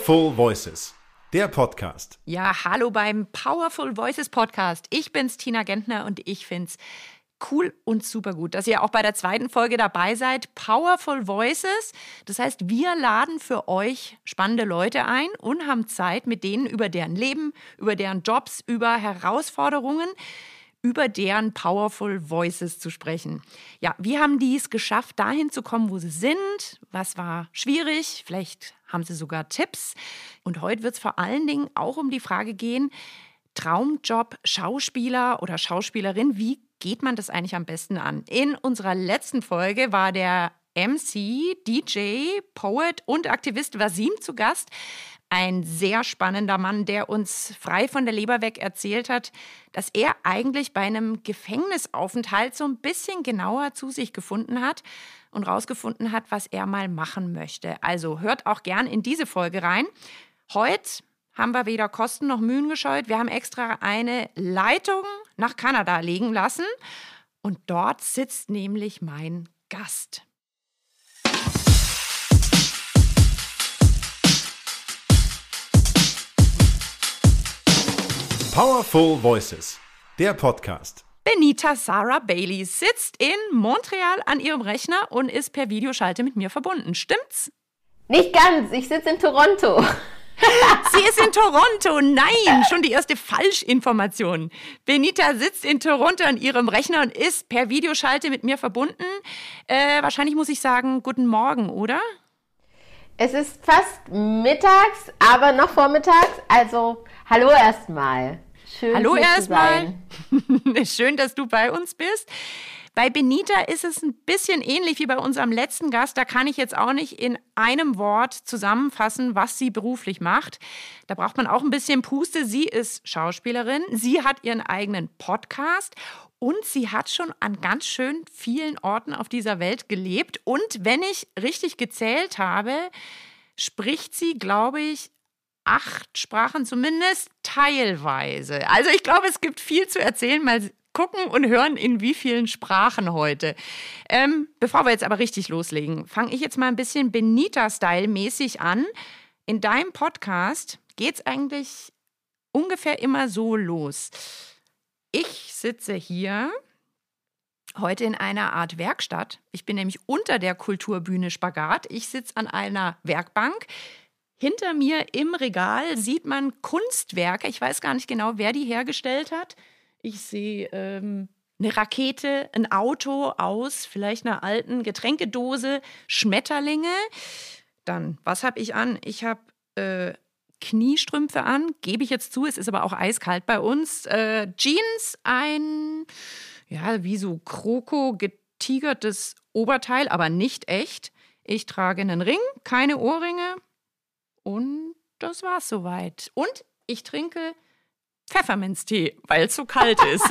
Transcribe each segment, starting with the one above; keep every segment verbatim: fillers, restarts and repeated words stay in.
Powerful Voices, der Podcast. Ja, hallo beim Powerful Voices Podcast. Ich bin's, Tina Gentner, und ich find's cool und super gut, dass ihr auch bei der zweiten Folge dabei seid. Powerful Voices, das heißt, wir laden für euch spannende Leute ein und haben Zeit, mit denen über deren Leben, über deren Jobs, über Herausforderungen, über deren Powerful Voices zu sprechen. Ja, wie haben die es geschafft, dahin zu kommen, wo sie sind? Was war schwierig? Vielleicht haben sie sogar Tipps. Und heute wird es vor allen Dingen auch um die Frage gehen, Traumjob, Schauspieler oder Schauspielerin, wie geht man das eigentlich am besten an? In unserer letzten Folge war der M C, D J, Poet und Aktivist Wasim zu Gast. Ein sehr spannender Mann, der uns frei von der Leber weg erzählt hat, dass er eigentlich bei einem Gefängnisaufenthalt so ein bisschen genauer zu sich gefunden hat und rausgefunden hat, was er mal machen möchte. Also hört auch gern in diese Folge rein. Heute haben wir weder Kosten noch Mühen gescheut. Wir haben extra eine Leitung nach Kanada legen lassen und dort sitzt nämlich mein Gast. Powerful Voices, der Podcast. Benita Sarah Bailey sitzt in Montreal an ihrem Rechner und ist per Videoschalte mit mir verbunden. Stimmt's? Nicht ganz, ich sitze in Toronto. Sie ist in Toronto. Nein, schon die erste Falschinformation. Benita sitzt in Toronto an ihrem Rechner und ist per Videoschalte mit mir verbunden. Äh, wahrscheinlich muss ich sagen, guten Morgen, oder? Es ist fast mittags, aber noch vormittags. Also, hallo erstmal. Schön, hallo hier erstmal. Schön, dass du bei uns bist. Bei Benita ist es ein bisschen ähnlich wie bei unserem letzten Gast. Da kann ich jetzt auch nicht in einem Wort zusammenfassen, was sie beruflich macht. Da braucht man auch ein bisschen Puste. Sie ist Schauspielerin, sie hat ihren eigenen Podcast und sie hat schon an ganz schön vielen Orten auf dieser Welt gelebt. Und wenn ich richtig gezählt habe, spricht sie, glaube ich, acht Sprachen zumindest teilweise. Also ich glaube, es gibt viel zu erzählen. Mal gucken und hören, in wie vielen Sprachen heute. Ähm, bevor wir jetzt aber richtig loslegen, fange ich jetzt mal ein bisschen Benita-Style-mäßig an. In deinem Podcast geht es eigentlich ungefähr immer so los. Ich sitze hier heute in einer Art Werkstatt. Ich bin nämlich unter der Kulturbühne Spagat. Ich sitze an einer Werkbank. Hinter mir im Regal sieht man Kunstwerke. Ich weiß gar nicht genau, wer die hergestellt hat. Ich sehe ähm, eine Rakete, ein Auto aus vielleicht einer alten Getränkedose, Schmetterlinge. Dann, was habe ich an? Ich habe äh, Kniestrümpfe an, gebe ich jetzt zu. Es ist aber auch eiskalt bei uns. Äh, Jeans, ein, ja, wie so Kroko-getigertes Oberteil, aber nicht echt. Ich trage einen Ring, keine Ohrringe. Und das war's soweit. Und ich trinke Pfefferminztee, weil es so kalt ist.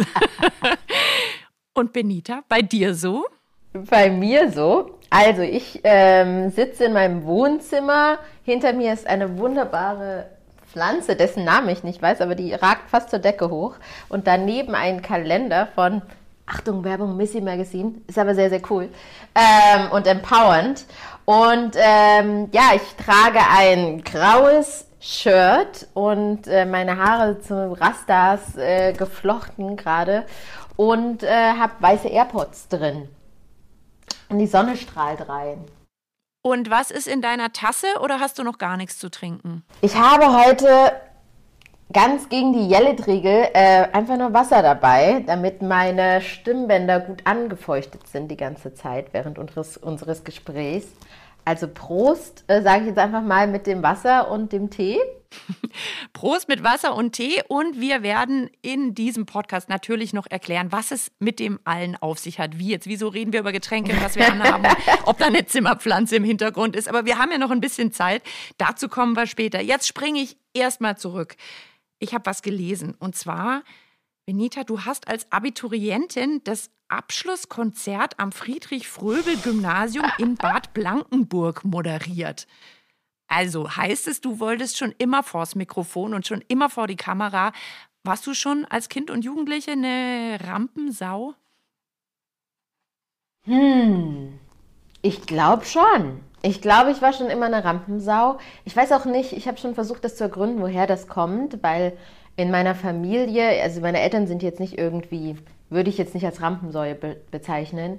Und Benita, bei dir so? Bei mir so. Also ich ähm, sitze in meinem Wohnzimmer. Hinter mir ist eine wunderbare Pflanze, dessen Namen ich nicht weiß, aber die ragt fast zur Decke hoch. Und daneben ein Kalender von, Achtung, Werbung, Missy Magazine, ist aber sehr, sehr cool ähm, und empowernd. Und ähm, ja, ich trage ein graues Shirt und äh, meine Haare zu Rastas äh, geflochten gerade und äh, habe weiße AirPods drin. Und die Sonne strahlt rein. Und was ist in deiner Tasse oder hast du noch gar nichts zu trinken? Ich habe heute ganz gegen die Jellitriegel äh, einfach nur Wasser dabei, damit meine Stimmbänder gut angefeuchtet sind die ganze Zeit während unseres, unseres Gesprächs. Also Prost, äh, sage ich jetzt einfach mal mit dem Wasser und dem Tee. Prost mit Wasser und Tee. Und wir werden in diesem Podcast natürlich noch erklären, was es mit dem allen auf sich hat. Wie jetzt, wieso reden wir über Getränke, was wir anhaben, ob da eine Zimmerpflanze im Hintergrund ist. Aber wir haben ja noch ein bisschen Zeit. Dazu kommen wir später. Jetzt springe ich erstmal zurück. Ich habe was gelesen. Und zwar, Benita, du hast als Abiturientin das Abschlusskonzert am Friedrich-Fröbel-Gymnasium in Bad Blankenburg moderiert. Also heißt es, du wolltest schon immer vors Mikrofon und schon immer vor die Kamera. Warst du schon als Kind und Jugendliche eine Rampensau? Hm, ich glaube schon. Ich glaube, ich war schon immer eine Rampensau. Ich weiß auch nicht, ich habe schon versucht, das zu ergründen, woher das kommt, weil in meiner Familie, also meine Eltern sind jetzt nicht irgendwie, würde ich jetzt nicht als Rampensäue be- bezeichnen,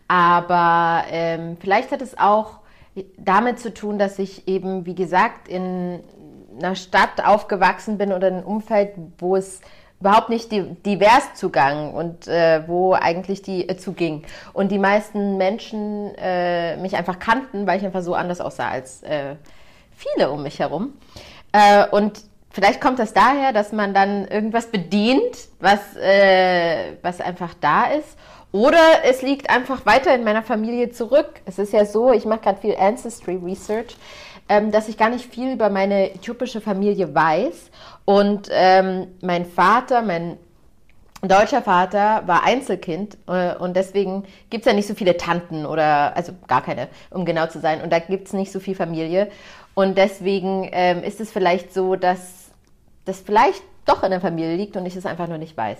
aber ähm, vielleicht hat es auch damit zu tun, dass ich eben, wie gesagt, in einer Stadt aufgewachsen bin oder in einem Umfeld, wo es überhaupt nicht divers zugang und äh, wo eigentlich die äh, zuging. Und die meisten Menschen äh, mich einfach kannten, weil ich einfach so anders aussah als äh, viele um mich herum. Äh, und vielleicht kommt das daher, dass man dann irgendwas bedient, was, äh, was einfach da ist. Oder es liegt einfach weiter in meiner Familie zurück. Es ist ja so, ich mache gerade viel Ancestry Research, ähm, dass ich gar nicht viel über meine äthiopische Familie weiß. Und ähm, mein Vater, mein deutscher Vater, war Einzelkind äh, und deswegen gibt es ja nicht so viele Tanten oder, also gar keine, um genau zu sein. Und da gibt es nicht so viel Familie. Und deswegen ähm, ist es vielleicht so, dass das vielleicht doch in der Familie liegt und ich es einfach nur nicht weiß.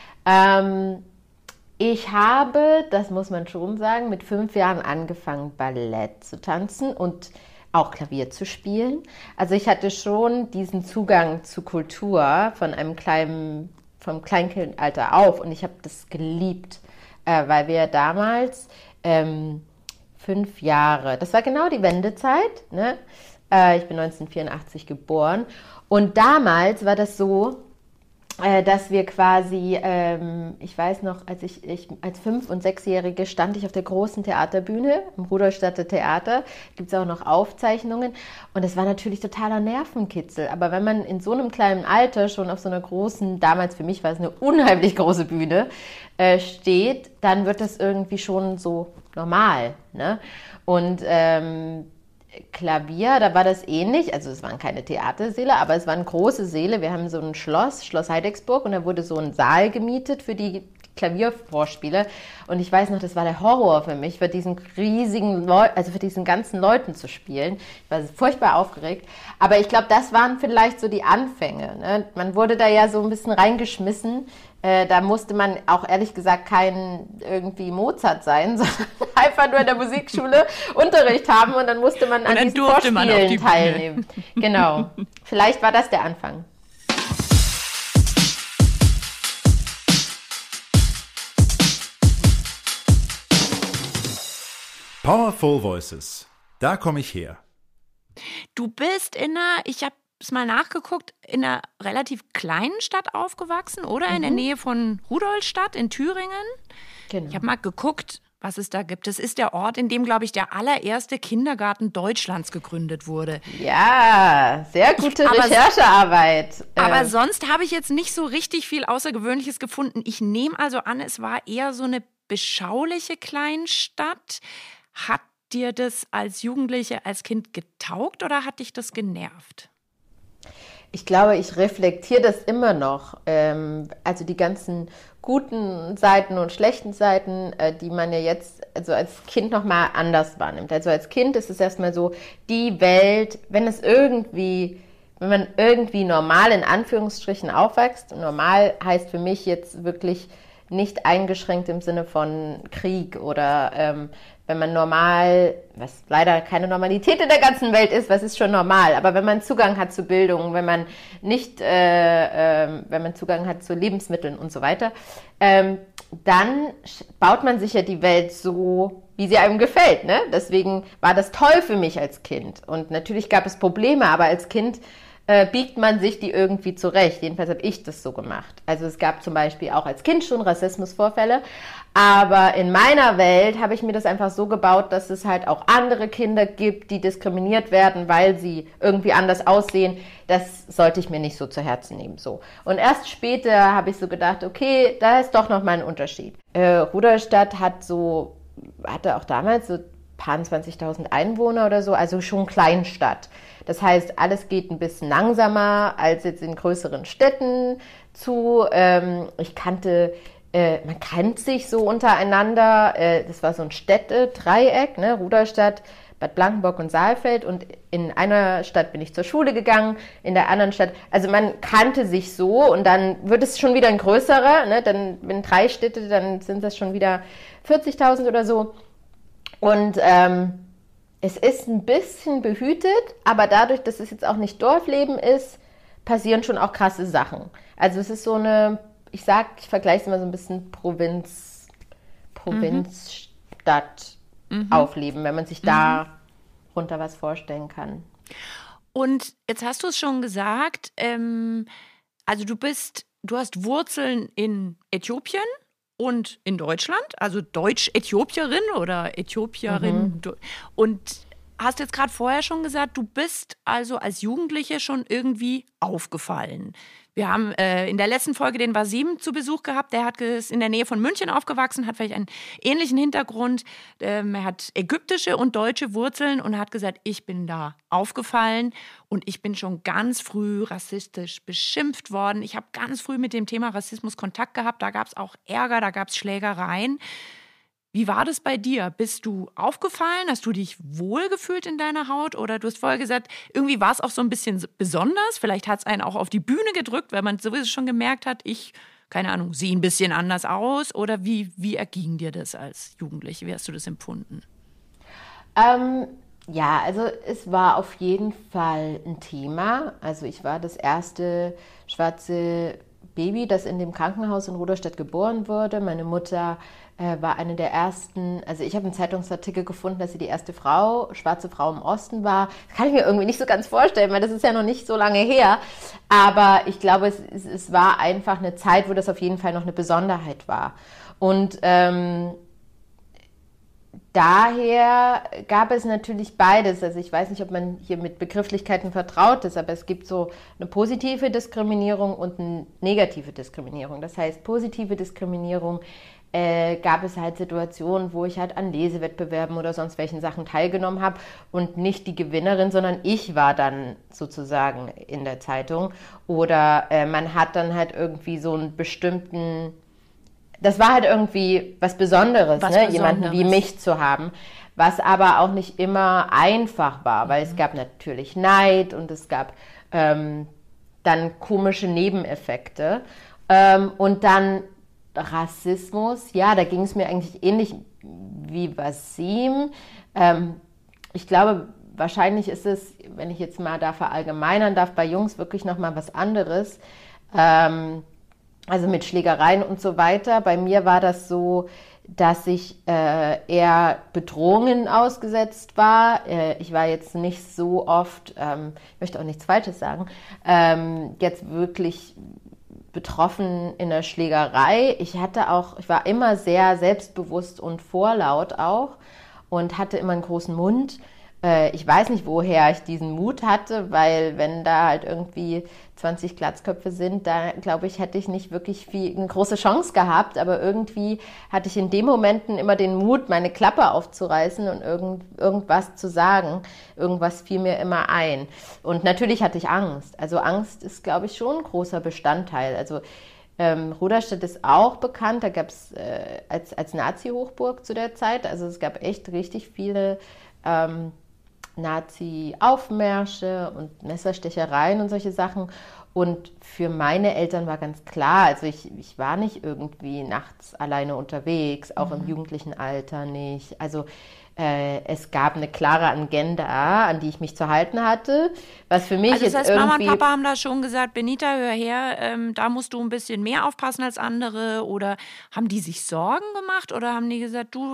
Ähm, ich habe, das muss man schon sagen, mit fünf Jahren angefangen, Ballett zu tanzen und auch Klavier zu spielen. Also ich hatte schon diesen Zugang zu Kultur von einem kleinen, vom Kleinkindalter auf und ich habe das geliebt, äh, weil wir damals ähm, fünf Jahre, das war genau die Wendezeit, ne? Äh, ich bin neunzehnhundertvierundachtzig geboren und damals war das so, äh, dass wir quasi, ähm, ich weiß noch, als ich, ich als Fünf- und Sechsjährige stand ich auf der großen Theaterbühne im Rudolstadter Theater, gibt es auch noch Aufzeichnungen und das war natürlich totaler Nervenkitzel, aber wenn man in so einem kleinen Alter schon auf so einer großen, damals für mich war es eine unheimlich große Bühne, äh, steht, dann wird das irgendwie schon so normal, ne? Und ähm, Klavier, da war das ähnlich, also es waren keine Theatersäle, aber es waren große Säle, wir haben so ein Schloss, Schloss Heidecksburg und da wurde so ein Saal gemietet für die Klaviervorspiele und ich weiß noch, das war der Horror für mich, für diesen riesigen Leuten, also für diesen ganzen Leuten zu spielen. Ich war furchtbar aufgeregt, aber ich glaube, das waren vielleicht so die Anfänge, ne? Man wurde da ja so ein bisschen reingeschmissen, äh, da musste man auch ehrlich gesagt kein irgendwie Mozart sein, sondern einfach nur in der Musikschule Unterricht haben und dann musste man an diesen Vorspielen die teilnehmen. Genau, vielleicht war das der Anfang. Powerful Voices. Da komme ich her. Du bist in einer, ich habe es mal nachgeguckt, in einer relativ kleinen Stadt aufgewachsen, oder? Mhm. In der Nähe von Rudolstadt in Thüringen. Genau. Ich habe mal geguckt, was es da gibt. Das ist der Ort, in dem, glaube ich, der allererste Kindergarten Deutschlands gegründet wurde. Ja, sehr gute aber, Recherchearbeit. Aber äh. sonst habe ich jetzt nicht so richtig viel Außergewöhnliches gefunden. Ich nehme also an, es war eher so eine beschauliche Kleinstadt. Hat dir das als Jugendliche, als Kind getaugt oder hat dich das genervt? Ich glaube, ich reflektiere das immer noch. Ähm, also die ganzen guten Seiten und schlechten Seiten, äh, die man ja jetzt also als Kind nochmal anders wahrnimmt. Also als Kind ist es erstmal so, die Welt, wenn es irgendwie, wenn man irgendwie normal in Anführungsstrichen aufwächst, normal heißt für mich jetzt wirklich nicht eingeschränkt im Sinne von Krieg oder ähm, wenn man normal, was leider keine Normalität in der ganzen Welt ist, was ist schon normal, aber wenn man Zugang hat zu Bildung, wenn man nicht, äh, äh, wenn man Zugang hat zu Lebensmitteln und so weiter, ähm, dann baut man sich ja die Welt so, wie sie einem gefällt, ne? Deswegen war das toll für mich als Kind und natürlich gab es Probleme, aber als Kind äh, biegt man sich die irgendwie zurecht. Jedenfalls habe ich das so gemacht. Also es gab zum Beispiel auch als Kind schon Rassismusvorfälle, aber in meiner Welt habe ich mir das einfach so gebaut, dass es halt auch andere Kinder gibt, die diskriminiert werden, weil sie irgendwie anders aussehen. Das sollte ich mir nicht so zu Herzen nehmen. So. Und erst später habe ich so gedacht, okay, da ist doch noch mal ein Unterschied. Äh, Rudolstadt hat so, hatte auch damals so paar zwanzigtausend Einwohner oder so, also schon Kleinstadt. Das heißt, alles geht ein bisschen langsamer als jetzt in größeren Städten zu. Ähm, ich kannte, äh, man kennt sich so untereinander. Äh, das war so ein Städtedreieck, ne? Rudolstadt, Bad Blankenburg und Saalfeld. Und in einer Stadt bin ich zur Schule gegangen, in der anderen Stadt. Also man kannte sich so und dann wird es schon wieder ein größerer. Ne? Dann, wenn drei Städte, dann sind das schon wieder vierzigtausend oder so. Und ähm, es ist ein bisschen behütet, aber dadurch, dass es jetzt auch nicht Dorfleben ist, passieren schon auch krasse Sachen. Also es ist so eine, ich sag, ich vergleiche es immer so ein bisschen Provinz, Provinzstadt mhm. aufleben, wenn man sich da mhm. runter was vorstellen kann. Und jetzt hast du es schon gesagt, ähm, also du bist, du hast Wurzeln in Äthiopien und in Deutschland, also Deutsch-Äthiopierin oder Äthiopierin. Mhm. Und hast jetzt gerade vorher schon gesagt, du bist also als Jugendliche schon irgendwie aufgefallen. Wir haben äh, in der letzten Folge den Wasim zu Besuch gehabt. Der hat ist in der Nähe von München aufgewachsen, hat vielleicht einen ähnlichen Hintergrund. Ähm, er hat ägyptische und deutsche Wurzeln und hat gesagt, ich bin da aufgefallen und ich bin schon ganz früh rassistisch beschimpft worden. Ich habe ganz früh mit dem Thema Rassismus Kontakt gehabt. Da gab es auch Ärger, da gab es Schlägereien. Wie war das bei dir? Bist du aufgefallen? Hast du dich wohlgefühlt in deiner Haut? Oder du hast vorher gesagt, irgendwie war es auch so ein bisschen besonders. Vielleicht hat es einen auch auf die Bühne gedrückt, weil man sowieso schon gemerkt hat, ich, keine Ahnung, sehe ein bisschen anders aus. Oder wie, wie erging dir das als Jugendliche? Wie hast du das empfunden? Ähm, ja, also es war auf jeden Fall ein Thema. Also ich war das erste schwarze Baby, das in dem Krankenhaus in Rudolstadt geboren wurde. Meine Mutter äh, war eine der ersten, also ich habe einen Zeitungsartikel gefunden, dass sie die erste Frau, schwarze Frau im Osten war. Das kann ich mir irgendwie nicht so ganz vorstellen, weil das ist ja noch nicht so lange her. Aber ich glaube, es, es, es war einfach eine Zeit, wo das auf jeden Fall noch eine Besonderheit war. Und ähm, daher gab es natürlich beides. Also ich weiß nicht, ob man hier mit Begrifflichkeiten vertraut ist, aber es gibt so eine positive Diskriminierung und eine negative Diskriminierung. Das heißt, positive Diskriminierung äh, gab es halt Situationen, wo ich halt an Lesewettbewerben oder sonst welchen Sachen teilgenommen habe und nicht die Gewinnerin, sondern ich war dann sozusagen in der Zeitung. Oder äh, man hat dann halt irgendwie so einen bestimmten... Das war halt irgendwie was Besonderes, was ne? Besonderes. Jemanden wie mich zu haben, was aber auch nicht immer einfach war, weil mhm. es gab natürlich Neid und es gab ähm, dann komische Nebeneffekte ähm, und dann Rassismus. Ja, da ging es mir eigentlich ähnlich wie Wasim. Ähm, ich glaube, wahrscheinlich ist es, wenn ich jetzt mal da verallgemeinern darf, bei Jungs wirklich nochmal was anderes. Ähm, Also mit Schlägereien und so weiter. Bei mir war das so, dass ich äh, eher Bedrohungen ausgesetzt war. Äh, ich war jetzt nicht so oft, ähm, ich möchte auch nichts Falsches sagen, ähm, jetzt wirklich betroffen in der Schlägerei. Ich hatte auch, ich war immer sehr selbstbewusst und vorlaut auch und hatte immer einen großen Mund. Äh, ich weiß nicht, woher ich diesen Mut hatte, weil wenn da halt irgendwie zwanzig Glatzköpfe sind, da glaube ich, hätte ich nicht wirklich viel, eine große Chance gehabt, aber irgendwie hatte ich in den Momenten immer den Mut, meine Klappe aufzureißen und irgend, irgendwas zu sagen. Irgendwas fiel mir immer ein. Und natürlich hatte ich Angst. Also Angst ist, glaube ich, schon ein großer Bestandteil. Also ähm, Rudolstadt ist auch bekannt, da gab es äh, als, als Nazi-Hochburg zu der Zeit, also es gab echt richtig viele ähm, Nazi-Aufmärsche und Messerstechereien und solche Sachen. Und für meine Eltern war ganz klar, also ich, ich war nicht irgendwie nachts alleine unterwegs, auch mhm. im jugendlichen Alter nicht. Also äh, es gab eine klare Agenda, an die ich mich zu halten hatte, was für mich also das jetzt heißt, irgendwie... Mama und Papa haben da schon gesagt, Benita, hör her, ähm, da musst du ein bisschen mehr aufpassen als andere. Oder haben die sich Sorgen gemacht oder haben die gesagt, du...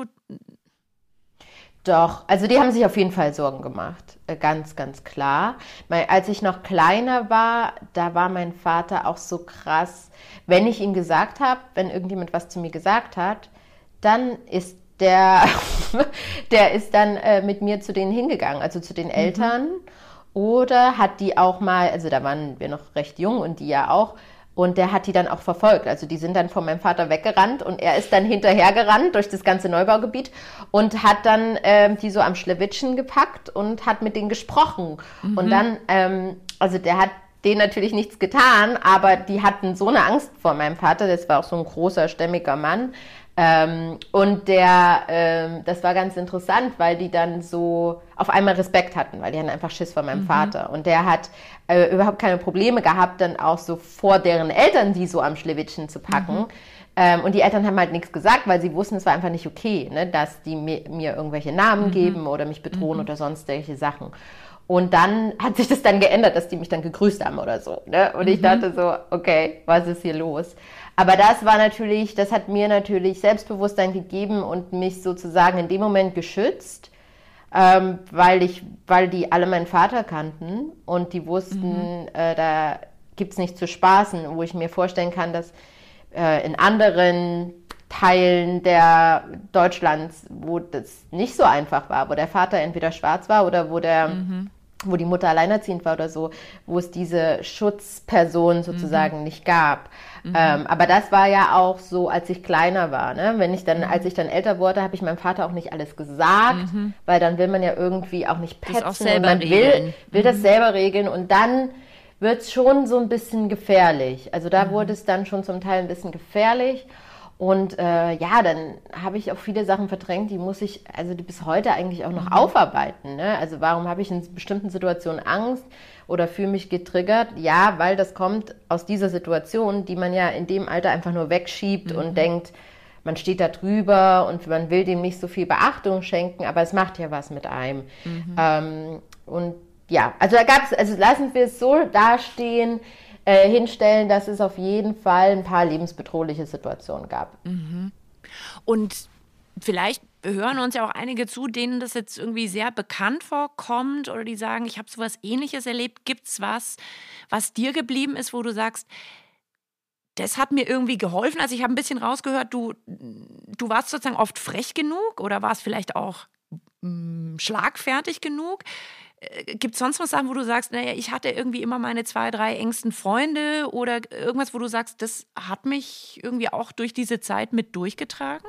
Doch, also die haben sich auf jeden Fall Sorgen gemacht, ganz, ganz klar. Als ich noch kleiner war, da war mein Vater auch so krass, wenn ich ihm gesagt habe, wenn irgendjemand was zu mir gesagt hat, dann ist der, der ist dann äh, mit mir zu denen hingegangen, also zu den Eltern. Mhm. Oder hat die auch mal, also da waren wir noch recht jung und die ja auch, und der hat die dann auch verfolgt. Also die sind dann von meinem Vater weggerannt und er ist dann hinterhergerannt durch das ganze Neubaugebiet und hat dann ähm, die so am Schlewittchen gepackt und hat mit denen gesprochen. Mhm. Und dann, ähm, also der hat denen natürlich nichts getan, aber die hatten so eine Angst vor meinem Vater. Das war auch so ein großer, stämmiger Mann. Ähm, und der, ähm, das war ganz interessant, weil die dann so auf einmal Respekt hatten, weil die hatten einfach Schiss vor meinem mhm. Vater. Und der hat äh, überhaupt keine Probleme gehabt, dann auch so vor deren Eltern die so am Schlewittchen zu packen. Mhm. Ähm, und die Eltern haben halt nichts gesagt, weil sie wussten, es war einfach nicht okay, ne, dass die mir, mir irgendwelche Namen mhm. geben oder mich bedrohen mhm. oder sonst welche Sachen. Und dann hat sich das dann geändert, dass die mich dann gegrüßt haben oder so. Ne? Und mhm. ich dachte so, okay, was ist hier los? Aber das war natürlich, das hat mir natürlich Selbstbewusstsein gegeben und mich sozusagen in dem Moment geschützt, ähm, weil ich, weil die alle meinen Vater kannten und die wussten, mhm. äh, da gibt's nichts zu spaßen, wo ich mir vorstellen kann, dass äh, in anderen Teilen der Deutschlands, wo das nicht so einfach war, wo der Vater entweder schwarz war oder wo der mhm. wo die Mutter alleinerziehend war oder so, wo es diese Schutzperson sozusagen mhm. nicht gab. Mhm. Ähm, aber das war ja auch so, als ich kleiner war. Ne? Wenn ich dann, mhm. als ich dann älter wurde, habe ich meinem Vater auch nicht alles gesagt, mhm. weil dann will man ja irgendwie auch nicht petzen. Das auch selber und man regeln. will, will mhm. das selber regeln und dann wird es schon so ein bisschen gefährlich. Also da mhm. wurde es dann schon zum Teil ein bisschen gefährlich. Und äh, ja, dann habe ich auch viele Sachen verdrängt, die muss ich, also die bis heute eigentlich auch noch mhm. aufarbeiten. Ne? Also warum habe ich in bestimmten Situationen Angst oder fühle mich getriggert? Ja, weil das kommt aus dieser Situation, die man ja in dem Alter einfach nur wegschiebt mhm. und denkt, man steht da drüber und man will dem nicht so viel Beachtung schenken, aber es macht ja was mit einem. Mhm. Ähm, und ja, also da gab es, also lassen wir es so dastehen, Äh, hinstellen, dass es auf jeden Fall ein paar lebensbedrohliche Situationen gab. Mhm. Und vielleicht hören uns ja auch einige zu, denen das jetzt irgendwie sehr bekannt vorkommt oder die sagen, ich habe sowas Ähnliches erlebt. Gibt's was, was dir geblieben ist, wo du sagst, das hat mir irgendwie geholfen? Also ich habe ein bisschen rausgehört, du, du warst sozusagen oft frech genug oder warst vielleicht auch mh, schlagfertig genug. Gibt es sonst was Sachen, wo du sagst, naja, ich hatte irgendwie immer meine zwei, drei engsten Freunde oder irgendwas, wo du sagst, das hat mich irgendwie auch durch diese Zeit mit durchgetragen?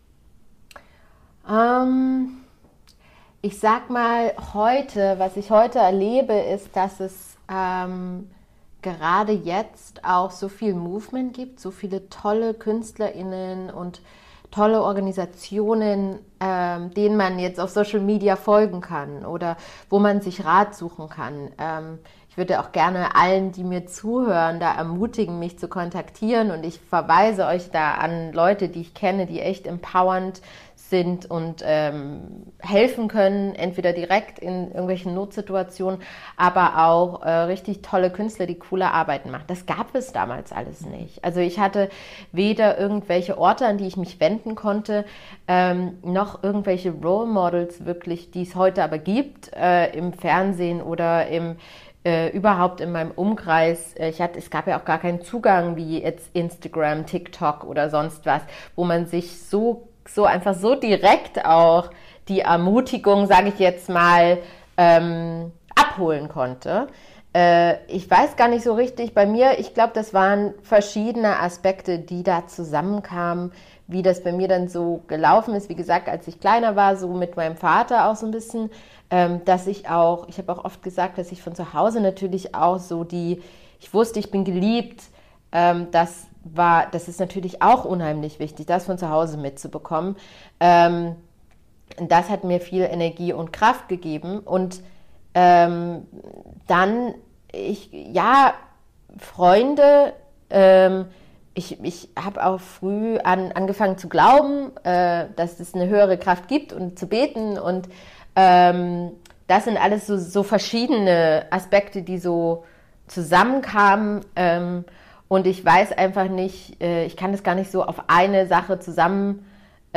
Ähm, ich sag mal, heute, was ich heute erlebe, ist, dass es ähm, gerade jetzt auch so viel Movement gibt, so viele tolle KünstlerInnen und tolle Organisationen, ähm, denen man jetzt auf Social Media folgen kann oder wo man sich Rat suchen kann. Ähm, ich würde auch gerne allen, die mir zuhören, da ermutigen, mich zu kontaktieren und ich verweise euch da an Leute, die ich kenne, die echt empowernd sind und ähm, helfen können, entweder direkt in irgendwelchen Notsituationen, aber auch äh, richtig tolle Künstler, die coole Arbeiten machen. Das gab es damals alles nicht. Also ich hatte weder irgendwelche Orte, an die ich mich wenden konnte, ähm, noch irgendwelche Role Models wirklich, die es heute aber gibt, äh, im Fernsehen oder im Äh, überhaupt in meinem Umkreis. Ich hatte, es gab ja auch gar keinen Zugang wie jetzt Instagram, TikTok oder sonst was, wo man sich so, so einfach so direkt auch die Ermutigung, sage ich jetzt mal, ähm, abholen konnte. Äh, ich weiß gar nicht so richtig, bei mir, ich glaube, das waren verschiedene Aspekte, die da zusammenkamen, wie das bei mir dann so gelaufen ist. Wie gesagt, als ich kleiner war, so mit meinem Vater auch so ein bisschen, ähm, dass ich auch, ich habe auch oft gesagt, dass ich von zu Hause natürlich auch so die, ich wusste, ich bin geliebt, ähm, das war, das ist natürlich auch unheimlich wichtig, das von zu Hause mitzubekommen. Ähm, das hat mir viel Energie und Kraft gegeben und ähm, dann, ich, ja, Freunde, ähm, Ich, ich habe auch früh an, angefangen zu glauben, äh, dass es eine höhere Kraft gibt und zu beten. Und ähm, das sind alles so, so verschiedene Aspekte, die so zusammenkamen. Ähm, und ich weiß einfach nicht, äh, ich kann das gar nicht so auf eine Sache zusammen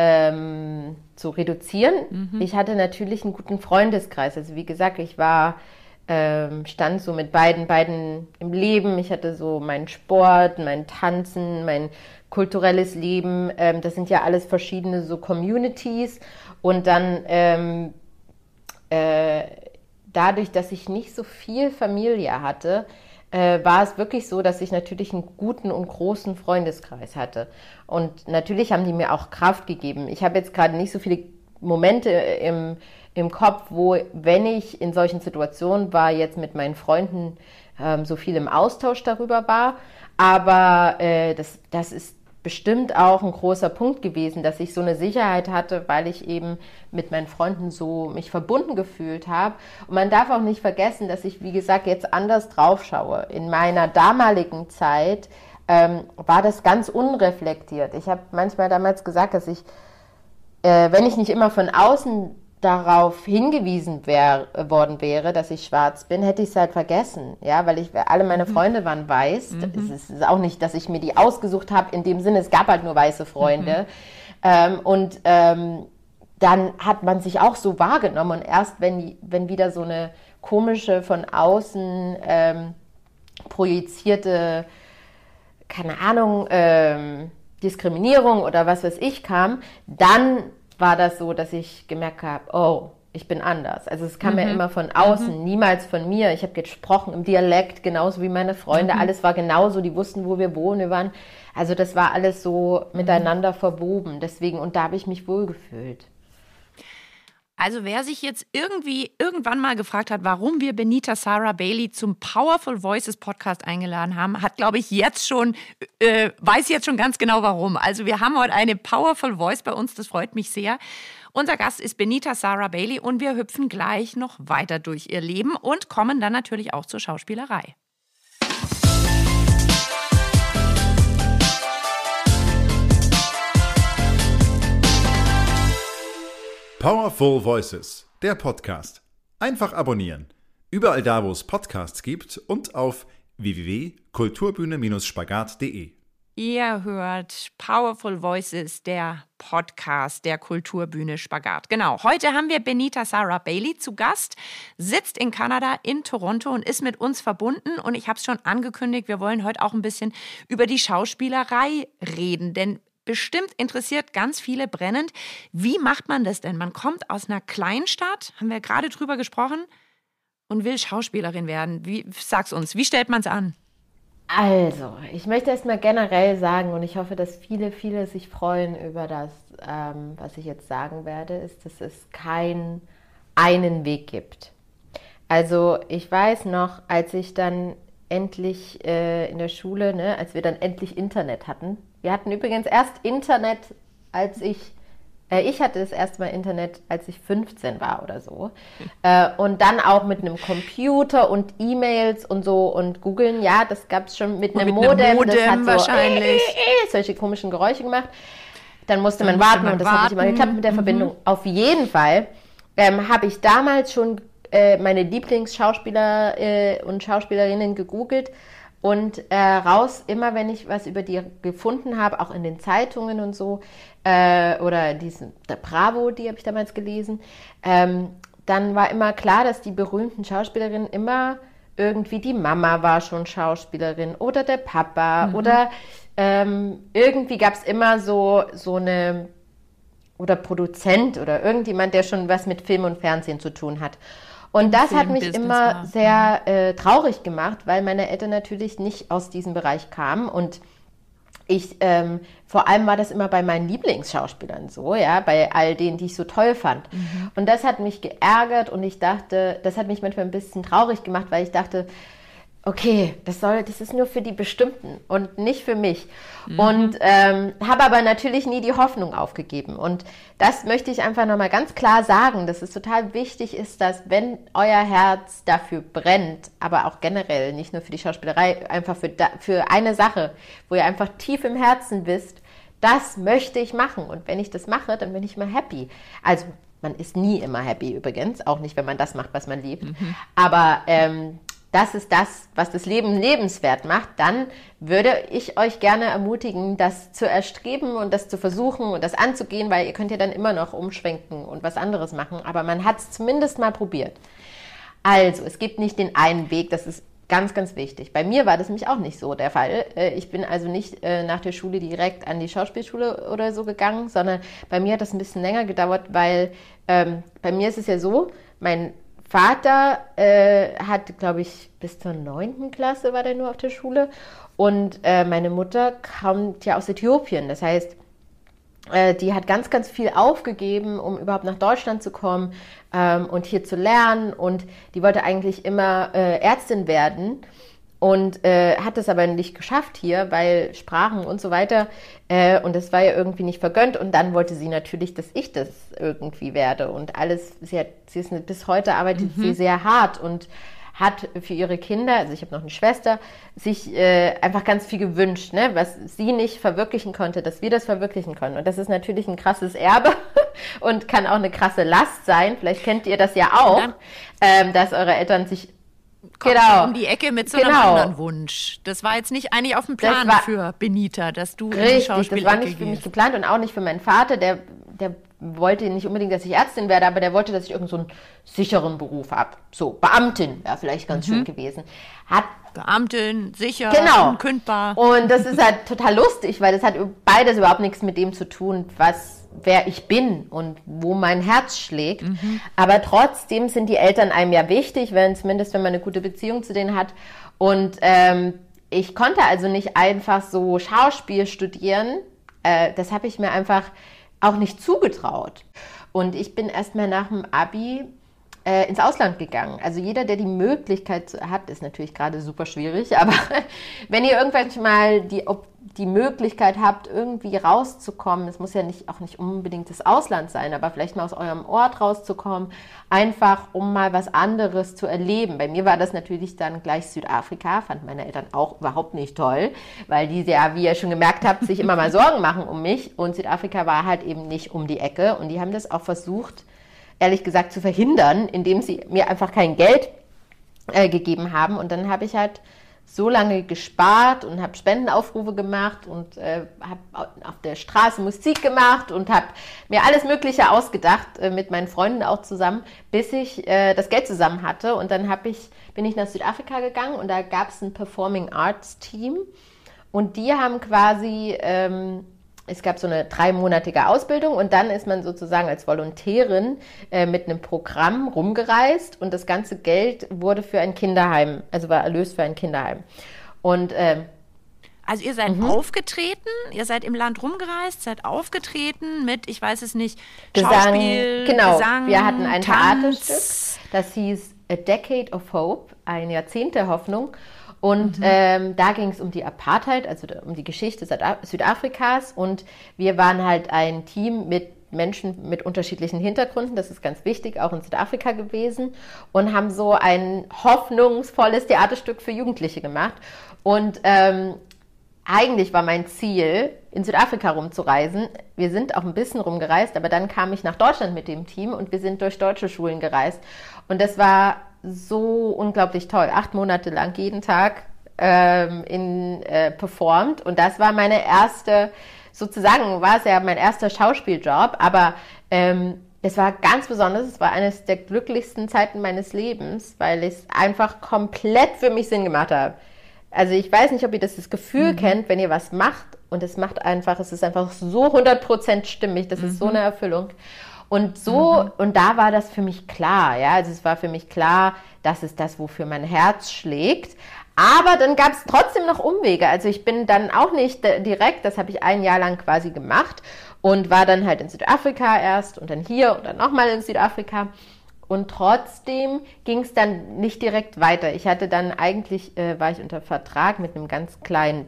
ähm, so reduzieren. Mhm. Ich hatte natürlich einen guten Freundeskreis. Also wie gesagt, ich war... Ähm, stand so mit beiden, beiden im Leben. Ich hatte so meinen Sport, mein Tanzen, mein kulturelles Leben. Ähm, das sind ja alles verschiedene so Communities. Und dann ähm, äh, dadurch, dass ich nicht so viel Familie hatte, äh, war es wirklich so, dass ich natürlich einen guten und großen Freundeskreis hatte. Und natürlich haben die mir auch Kraft gegeben. Ich habe jetzt gerade nicht so viele Momente im im Kopf, wo, wenn ich in solchen Situationen war, jetzt mit meinen Freunden ähm, so viel im Austausch darüber war. Aber äh, das, das ist bestimmt auch ein großer Punkt gewesen, dass ich so eine Sicherheit hatte, weil ich eben mit meinen Freunden so mich verbunden gefühlt habe. Und man darf auch nicht vergessen, dass ich, wie gesagt, jetzt anders drauf schaue. In meiner damaligen Zeit ähm, war das ganz unreflektiert. Ich habe manchmal damals gesagt, dass ich, äh, wenn ich nicht immer von außen darauf hingewiesen wär, worden wäre, dass ich schwarz bin, hätte ich es halt vergessen, ja, weil ich, alle meine Freunde waren weiß. Mhm. Es ist auch nicht, dass ich mir die ausgesucht habe, in dem Sinne, es gab halt nur weiße Freunde. Mhm. Ähm, und ähm, dann hat man sich auch so wahrgenommen und erst wenn, wenn wieder so eine komische, von außen ähm, projizierte, keine Ahnung, ähm, Diskriminierung oder was weiß ich kam, dann war das so, dass ich gemerkt habe, oh, ich bin anders. Also es kam mhm. ja immer von außen, mhm. niemals von mir. Ich habe gesprochen im Dialekt, genauso wie meine Freunde. Mhm. Alles war genauso, die wussten, wo wir wohnen. Wir waren, also das war alles so mhm. miteinander verwoben. Deswegen, und da habe ich mich wohlgefühlt. Also wer sich jetzt irgendwie irgendwann mal gefragt hat, warum wir Benita Sara Bailey zum Powerful Voices Podcast eingeladen haben, hat, glaube ich, jetzt schon, äh, weiß jetzt schon ganz genau warum. Also wir haben heute eine Powerful Voice bei uns, das freut mich sehr. Unser Gast ist Benita Sara Bailey und wir hüpfen gleich noch weiter durch ihr Leben und kommen dann natürlich auch zur Schauspielerei. Powerful Voices, der Podcast. Einfach abonnieren. Überall da, wo es Podcasts gibt und auf w w w punkt kulturbühne spagat punkt de. Ihr hört Powerful Voices, der Podcast der Kulturbühne Spagat. Genau, heute haben wir Benita Sara Bailey zu Gast, sitzt in Kanada, in Toronto und ist mit uns verbunden. Und ich habe es schon angekündigt, wir wollen heute auch ein bisschen über die Schauspielerei reden, denn bestimmt interessiert ganz viele brennend. Wie macht man das denn? Man kommt aus einer Kleinstadt, haben wir gerade drüber gesprochen, und will Schauspielerin werden. Wie, sag's uns, wie stellt man es an? Also, ich möchte erstmal generell sagen, und ich hoffe, dass viele, viele sich freuen über das, ähm, was ich jetzt sagen werde, ist, dass es keinen einen Weg gibt. Also, ich weiß noch, als ich dann endlich äh, in der Schule, ne, als wir dann endlich Internet hatten. Wir hatten übrigens erst Internet, als ich, äh, ich hatte das erste Mal Internet, als ich fünfzehn war oder so. Äh, und dann auch mit einem Computer und E-Mails und so und googeln, ja, das gab es schon mit einem mit Modem. Einem Modem das hat wahrscheinlich. So, äh, äh, solche komischen Geräusche gemacht. Dann musste dann man musste warten man und das warten. hat nicht immer geklappt mit der Mhm. Verbindung. Auf jeden Fall ähm, habe ich damals schon meine Lieblingsschauspieler äh, und Schauspielerinnen gegoogelt und äh, raus, immer wenn ich was über die gefunden habe, auch in den Zeitungen und so, äh, oder diesen, der Bravo, die habe ich damals gelesen, ähm, dann war immer klar, dass die berühmten Schauspielerinnen immer irgendwie, die Mama war schon Schauspielerin oder der Papa mhm. oder ähm, irgendwie gab es immer so, so eine, oder Produzent oder irgendjemand, der schon was mit Film und Fernsehen zu tun hat. Und das hat mich immer war. sehr äh, traurig gemacht, weil meine Eltern natürlich nicht aus diesem Bereich kamen und ich, ähm, vor allem war das immer bei meinen Lieblingsschauspielern so, ja, bei all denen, die ich so toll fand. Mhm. Und das hat mich geärgert und ich dachte, das hat mich manchmal ein bisschen traurig gemacht, weil ich dachte, okay, das soll, das ist nur für die Bestimmten und nicht für mich. Mhm. Und ähm, habe aber natürlich nie die Hoffnung aufgegeben. Und das möchte ich einfach nochmal ganz klar sagen, dass es total wichtig ist, dass wenn euer Herz dafür brennt, aber auch generell, nicht nur für die Schauspielerei, einfach für, da, für eine Sache, wo ihr einfach tief im Herzen wisst, das möchte ich machen. Und wenn ich das mache, dann bin ich immer happy. Also man ist nie immer happy übrigens, auch nicht, wenn man das macht, was man liebt. Mhm. Aber ähm, das ist das, was das Leben lebenswert macht, dann würde ich euch gerne ermutigen, das zu erstreben und das zu versuchen und das anzugehen, weil ihr könnt ja dann immer noch umschwenken und was anderes machen, aber man hat es zumindest mal probiert. Also, es gibt nicht den einen Weg, das ist ganz, ganz wichtig. Bei mir war das nämlich auch nicht so der Fall. Ich bin also nicht nach der Schule direkt an die Schauspielschule oder so gegangen, sondern bei mir hat das ein bisschen länger gedauert, weil ähm, bei mir ist es ja so, mein Vater äh, hat, glaube ich, bis zur neunten Klasse war der nur auf der Schule und äh, meine Mutter kommt ja aus Äthiopien, das heißt, äh, die hat ganz, ganz viel aufgegeben, um überhaupt nach Deutschland zu kommen ähm, und hier zu lernen und die wollte eigentlich immer äh, Ärztin werden und äh, hat es aber nicht geschafft hier, weil Sprachen und so weiter äh, und das war ja irgendwie nicht vergönnt und dann wollte sie natürlich, dass ich das irgendwie werde und alles, sie, hat, sie ist bis heute arbeitet mhm. sie sehr hart und hat für ihre Kinder, also ich habe noch eine Schwester, sich äh, einfach ganz viel gewünscht, ne? Was sie nicht verwirklichen konnte, dass wir das verwirklichen können. Und das ist natürlich ein krasses Erbe und kann auch eine krasse Last sein. Vielleicht kennt ihr das ja auch, ähm, dass eure Eltern sich Kommt genau um die Ecke mit so einem genau. anderen Wunsch. Das war jetzt nicht eigentlich auf dem Plan war, für Benita, dass du richtig, in die Schauspielecke das war nicht für gehst. mich geplant und auch nicht für meinen Vater, der, der wollte nicht unbedingt, dass ich Ärztin werde, aber der wollte, dass ich irgendeinen so einen sicheren Beruf habe. So, Beamtin wäre vielleicht ganz mhm. schön gewesen. Hat Beamtin, sicher, genau. unkündbar. Und das ist halt total lustig, weil das hat beides überhaupt nichts mit dem zu tun, was, wer ich bin und wo mein Herz schlägt. Mhm. Aber trotzdem sind die Eltern einem ja wichtig, wenn zumindest wenn man eine gute Beziehung zu denen hat. Und ähm, ich konnte also nicht einfach so Schauspiel studieren. Äh, das habe ich mir einfach auch nicht zugetraut. Und ich bin erstmal nach dem Abi äh, ins Ausland gegangen. Also jeder, der die Möglichkeit hat, ist natürlich gerade super schwierig, aber wenn ihr irgendwann mal die, ob die Möglichkeit habt, irgendwie rauszukommen, es muss ja nicht, auch nicht unbedingt das Ausland sein, aber vielleicht mal aus eurem Ort rauszukommen, einfach um mal was anderes zu erleben. Bei mir war das natürlich dann gleich Südafrika, fanden meine Eltern auch überhaupt nicht toll, weil die ja, wie ihr schon gemerkt habt, sich immer mal Sorgen machen um mich und Südafrika war halt eben nicht um die Ecke und die haben das auch versucht, ehrlich gesagt, zu verhindern, indem sie mir einfach kein Geld äh, gegeben haben und dann habe ich halt so lange gespart und habe Spendenaufrufe gemacht und äh, habe auf der Straße Musik gemacht und habe mir alles Mögliche ausgedacht, äh, mit meinen Freunden auch zusammen, bis ich äh, das Geld zusammen hatte. Und dann hab ich, bin ich nach Südafrika gegangen und da gab es ein Performing Arts Team und die haben quasi, ähm, es gab so eine dreimonatige Ausbildung und dann ist man sozusagen als Volontärin äh, mit einem Programm rumgereist und das ganze Geld wurde für ein Kinderheim, also war erlöst für ein Kinderheim. Und ähm, also ihr seid mhm. aufgetreten, ihr seid im Land rumgereist, seid aufgetreten mit, ich weiß es nicht, Gesang, Schauspiel, genau. Gesang, Wir hatten ein Tanz. Theaterstück, das hieß A Decade of Hope, ein Jahrzehnt der Hoffnung. Und Mhm. ähm, da ging es um die Apartheid, also um die Geschichte Südafrikas. Und wir waren halt ein Team mit Menschen mit unterschiedlichen Hintergründen, das ist ganz wichtig, auch in Südafrika gewesen. Und haben so ein hoffnungsvolles Theaterstück für Jugendliche gemacht. Und ähm, eigentlich war mein Ziel, in Südafrika rumzureisen. Wir sind auch ein bisschen rumgereist, aber dann kam ich nach Deutschland mit dem Team und wir sind durch deutsche Schulen gereist. Und das war so unglaublich toll. Acht Monate lang jeden Tag ähm, in, äh, performt. Und das war meine erste, sozusagen war es ja mein erster Schauspieljob, aber ähm, es war ganz besonders. Es war eines der glücklichsten Zeiten meines Lebens, weil es einfach komplett für mich Sinn gemacht hat. Also ich weiß nicht, ob ihr das, das Gefühl mhm. kennt, wenn ihr was macht und es macht einfach, es ist einfach so hundert Prozent stimmig, das mhm. ist so eine Erfüllung. Und so, mhm. und da war das für mich klar, ja, also es war für mich klar, das ist das, wofür mein Herz schlägt. Aber dann gab es trotzdem noch Umwege, also ich bin dann auch nicht direkt, das habe ich ein Jahr lang quasi gemacht und war dann halt in Südafrika erst und dann hier und dann nochmal in Südafrika. Und trotzdem ging es dann nicht direkt weiter. Ich hatte dann eigentlich, äh, war ich unter Vertrag mit einem ganz kleinen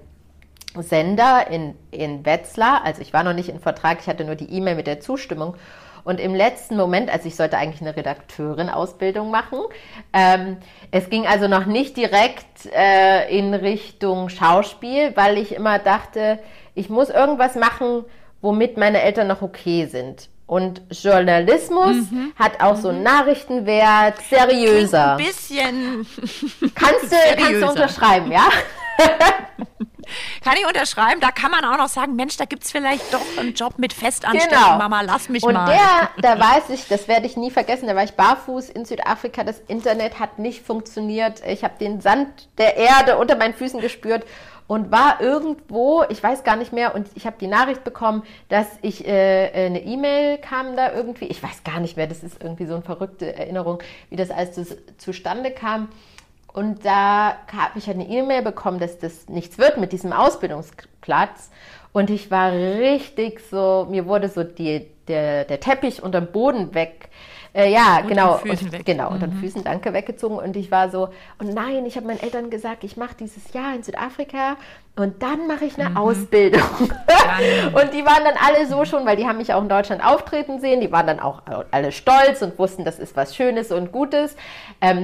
Sender in, in Wetzlar. Also ich war noch nicht in Vertrag, ich hatte nur die E-Mail mit der Zustimmung. Und im letzten Moment, also ich sollte eigentlich eine Redakteurin-Ausbildung machen, ähm, es ging also noch nicht direkt äh, in Richtung Schauspiel, weil ich immer dachte, ich muss irgendwas machen, womit meine Eltern noch okay sind. Und Journalismus mhm. hat auch mhm. so einen Nachrichtenwert, seriöser. Ein bisschen kannst du, kannst du unterschreiben, ja? Kann ich unterschreiben, da kann man auch noch sagen, Mensch, da gibt es vielleicht doch einen Job mit Festanstellung, genau. Mama, lass mich und mal. Und der, da weiß ich, das werde ich nie vergessen, da war ich barfuß in Südafrika, das Internet hat nicht funktioniert, ich habe den Sand der Erde unter meinen Füßen gespürt und war irgendwo, ich weiß gar nicht mehr, und ich habe die Nachricht bekommen, dass ich, äh, eine E-Mail kam da irgendwie, ich weiß gar nicht mehr, das ist irgendwie so eine verrückte Erinnerung, wie das alles zu, zustande kam. Und da habe ich eine E-Mail bekommen, dass das nichts wird mit diesem Ausbildungsplatz. Und ich war richtig so, mir wurde so die, der, der Teppich unterm Boden weg. Äh, ja, und genau. Den Füßen und, weg. Genau, mhm. unter den Füßen, danke, weggezogen. Und ich war so, und nein, ich habe meinen Eltern gesagt, ich mache dieses Jahr in Südafrika und dann mache ich eine mhm. Ausbildung. Und die waren dann alle so schon, weil die haben mich auch in Deutschland auftreten sehen, die waren dann auch alle stolz und wussten, das ist was Schönes und Gutes. Ähm,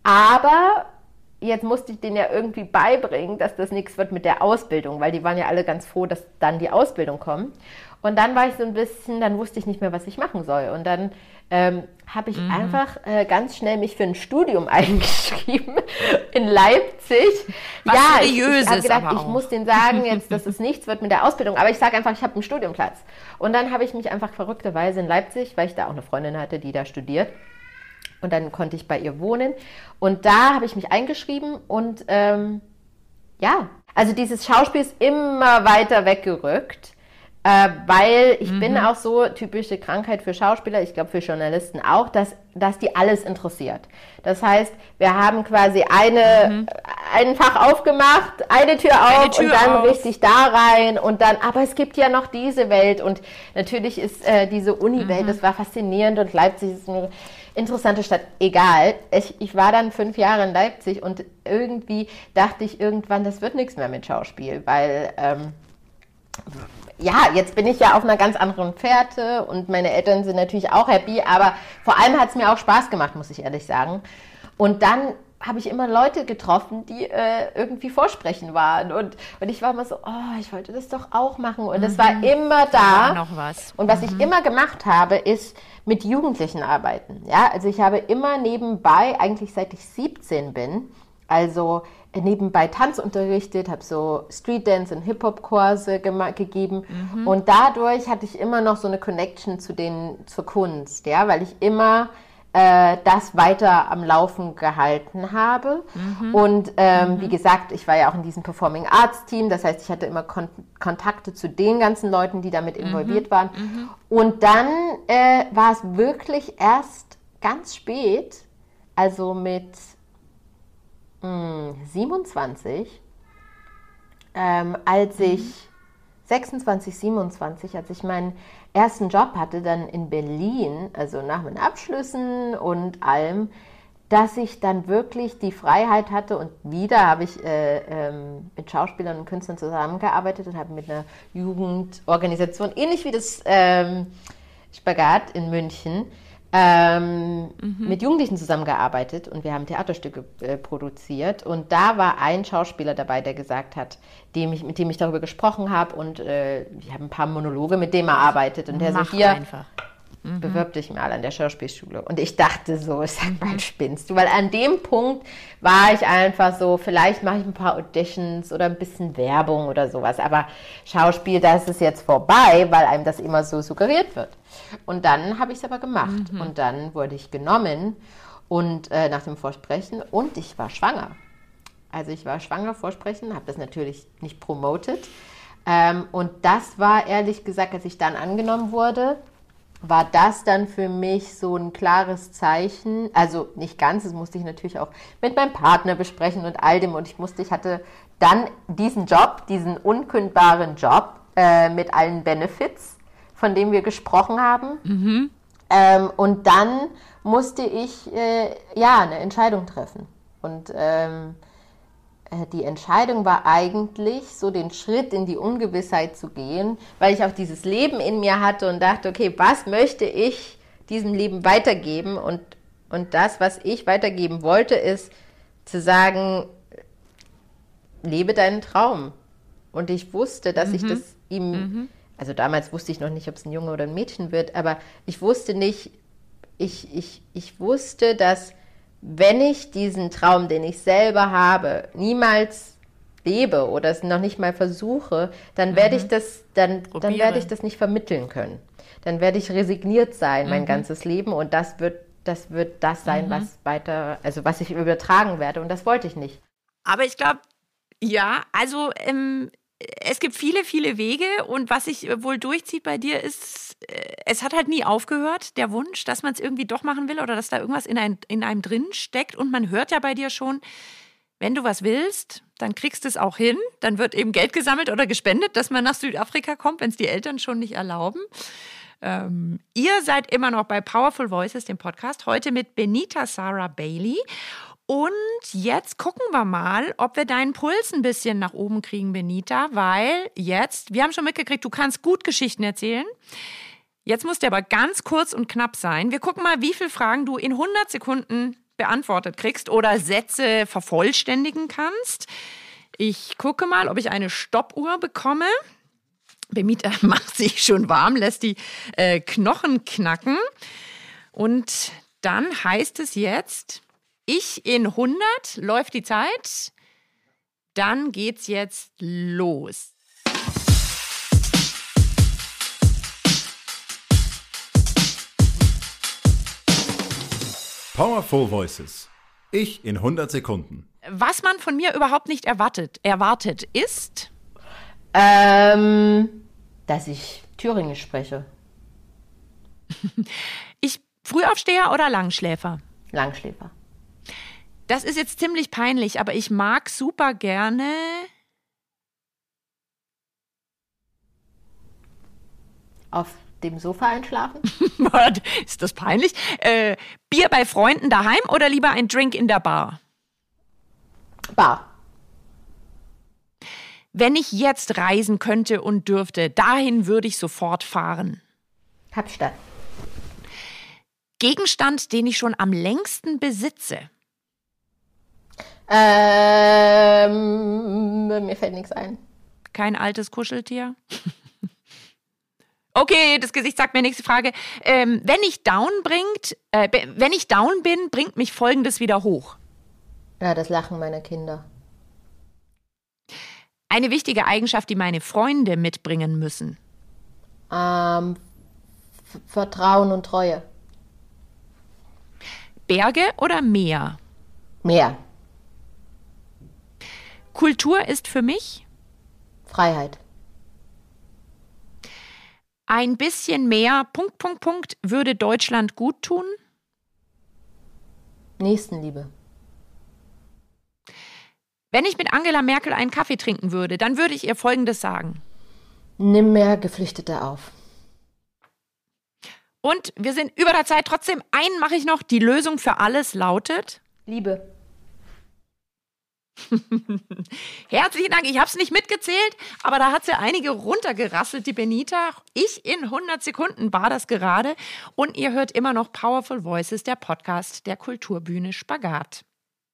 Aber jetzt musste ich denen ja irgendwie beibringen, dass das nichts wird mit der Ausbildung, weil die waren ja alle ganz froh, dass dann die Ausbildung kommt. Und dann war ich so ein bisschen, dann wusste ich nicht mehr, was ich machen soll. Und dann ähm, habe ich mhm. einfach äh, ganz schnell mich für ein Studium eingeschrieben in Leipzig. Was ja, seriöses, ich, ich habe gedacht, aber ich auch. muss denen sagen jetzt, dass es nichts wird mit der Ausbildung. Aber ich sage einfach, ich habe einen Studienplatz. Und dann habe ich mich einfach verrückterweise in Leipzig, weil ich da auch eine Freundin hatte, die da studiert. Und dann konnte ich bei ihr wohnen. Und da habe ich mich eingeschrieben und ähm, ja, also dieses Schauspiel ist immer weiter weggerückt. Äh, weil ich mhm. bin auch so, typische Krankheit für Schauspieler, ich glaube für Journalisten auch, dass, dass die alles interessiert. Das heißt, wir haben quasi eine, mhm. ein Fach aufgemacht, eine Tür auf eine Tür und dann auf. richtig da rein und dann, aber es gibt ja noch diese Welt und natürlich ist äh, diese Uni-Welt, mhm. das war faszinierend und Leipzig ist eine interessante Stadt, egal. Ich, ich war dann fünf Jahre in Leipzig und irgendwie dachte ich irgendwann, das wird nichts mehr mit Schauspiel, weil ähm, ja, jetzt bin ich ja auf einer ganz anderen Fährte und meine Eltern sind natürlich auch happy, aber vor allem hat es mir auch Spaß gemacht, muss ich ehrlich sagen. Und dann habe ich immer Leute getroffen, die äh, irgendwie Vorsprechen waren und, und ich war immer so, oh, ich wollte das doch auch machen und es mhm. war immer da. Da noch was. Und was mhm. ich immer gemacht habe, ist mit Jugendlichen arbeiten. Ja, also ich habe immer nebenbei, eigentlich seit ich siebzehn bin, also nebenbei Tanz unterrichtet, habe so Streetdance- und Hip-Hop-Kurse gema- gegeben mhm. und dadurch hatte ich immer noch so eine Connection zu den, zur Kunst, ja, weil ich immer äh, das weiter am Laufen gehalten habe mhm. und ähm, mhm. wie gesagt, ich war ja auch in diesem Performing Arts Team, das heißt, ich hatte immer Kon- Kontakte zu den ganzen Leuten, die damit involviert mhm. waren mhm. und dann äh, war es wirklich erst ganz spät, also mit siebenundzwanzig, ähm, als ich sechsundzwanzig, siebenundzwanzig, als ich meinen ersten Job hatte, dann in Berlin, also nach meinen Abschlüssen und allem, dass ich dann wirklich die Freiheit hatte und wieder habe ich äh, ähm, mit Schauspielern und Künstlern zusammengearbeitet und habe mit einer Jugendorganisation, ähnlich wie das ähm, Spagat in München, Ähm, mhm. mit Jugendlichen zusammengearbeitet und wir haben Theaterstücke äh, produziert und da war ein Schauspieler dabei, der gesagt hat, dem ich, mit dem ich darüber gesprochen habe und äh, ich habe ein paar Monologe mit dem erarbeitet und der Mach so, hier, einfach. Mhm. bewirb dich mal an der Schauspielschule. Und ich dachte so, ich sag mal, spinnst du? Weil an dem Punkt war ich einfach so, vielleicht mache ich ein paar Auditions oder ein bisschen Werbung oder sowas, aber Schauspiel, das ist jetzt vorbei, weil einem das immer so suggeriert wird. Und dann habe ich es aber gemacht mhm. und dann wurde ich genommen und äh, nach dem Vorsprechen und ich war schwanger. Also ich war schwanger, Vorsprechen, habe das natürlich nicht promotet ähm, und das war ehrlich gesagt, als ich dann angenommen wurde, war das dann für mich so ein klares Zeichen, also nicht ganz, das musste ich natürlich auch mit meinem Partner besprechen und all dem und ich musste, ich hatte dann diesen Job, diesen unkündbaren Job äh, mit allen Benefits, von dem wir gesprochen haben. Mhm. Ähm, und dann musste ich äh, ja eine Entscheidung treffen. Und ähm, äh, die Entscheidung war eigentlich, so den Schritt in die Ungewissheit zu gehen, weil ich auch dieses Leben in mir hatte und dachte, okay, was möchte ich diesem Leben weitergeben? Und, und das, was ich weitergeben wollte, ist zu sagen, lebe deinen Traum. Und ich wusste, dass mhm. ich das ihm... Mhm. Also damals wusste ich noch nicht, ob es ein Junge oder ein Mädchen wird, aber ich wusste nicht, ich, ich, ich wusste, dass wenn ich diesen Traum, den ich selber habe, niemals lebe oder es noch nicht mal versuche, dann mhm. werde ich das, dann, dann werde ich das nicht vermitteln können. Dann werde ich resigniert sein, mhm. mein ganzes Leben und das wird, das wird das sein, mhm. was weiter, also was ich übertragen werde und das wollte ich nicht. Aber ich glaube, ja, also ähm es gibt viele, viele Wege und was sich wohl durchzieht bei dir ist, es hat halt nie aufgehört, der Wunsch, dass man es irgendwie doch machen will oder dass da irgendwas in, ein, in einem drin steckt und man hört ja bei dir schon, wenn du was willst, dann kriegst du es auch hin, dann wird eben Geld gesammelt oder gespendet, dass man nach Südafrika kommt, wenn es die Eltern schon nicht erlauben. Ähm, ihr seid immer noch bei Powerful Voices, dem Podcast, heute mit Benita Sara Bailey. Und jetzt gucken wir mal, ob wir deinen Puls ein bisschen nach oben kriegen, Benita, weil jetzt, wir haben schon mitgekriegt, du kannst gut Geschichten erzählen. Jetzt muss der aber ganz kurz und knapp sein. Wir gucken mal, wie viele Fragen du in hundert Sekunden beantwortet kriegst oder Sätze vervollständigen kannst. Ich gucke mal, ob ich eine Stoppuhr bekomme. Benita macht sich schon warm, lässt die äh, Knochen knacken. Und dann heißt es jetzt, ich in hundert, läuft die Zeit. Dann geht's jetzt los. Powerful Voices. Ich in hundert Sekunden. Was man von mir überhaupt nicht erwartet, erwartet ist... Ähm, dass ich Thüringisch spreche. Ich Frühaufsteher oder Langschläfer? Langschläfer. Das ist jetzt ziemlich peinlich, aber ich mag super gerne... Auf dem Sofa einschlafen? Ist das peinlich? Äh, Bier bei Freunden daheim oder lieber ein Drink in der Bar? Bar. Wenn ich jetzt reisen könnte und dürfte, dahin würde ich sofort fahren. Kapstadt. Gegenstand, den ich schon am längsten besitze. Ähm, mir fällt nichts ein. Kein altes Kuscheltier? Okay, das Gesicht sagt mir nächste Frage. Ähm, wenn ich down bringt, äh, wenn ich down bin, bringt mich Folgendes wieder hoch. Ja, das Lachen meiner Kinder. Eine wichtige Eigenschaft, die meine Freunde mitbringen müssen. Ähm, F- Vertrauen und Treue. Berge oder Meer? Meer. Kultur ist für mich Freiheit. ein bisschen mehr, Punkt, Punkt, Punkt, würde Deutschland gut tun? Nächstenliebe. Wenn ich mit Angela Merkel einen Kaffee trinken würde, dann würde ich ihr Folgendes sagen. Nimm mehr Geflüchtete auf. Und wir sind über der Zeit. Trotzdem, einen mache ich noch. Die Lösung für alles lautet... Liebe. Herzlichen Dank. Ich habe es nicht mitgezählt, aber da hat sie einige runtergerasselt, die Benita. Ich in hundert Sekunden war das gerade. Und ihr hört immer noch Powerful Voices, der Podcast der Kulturbühne Spagat.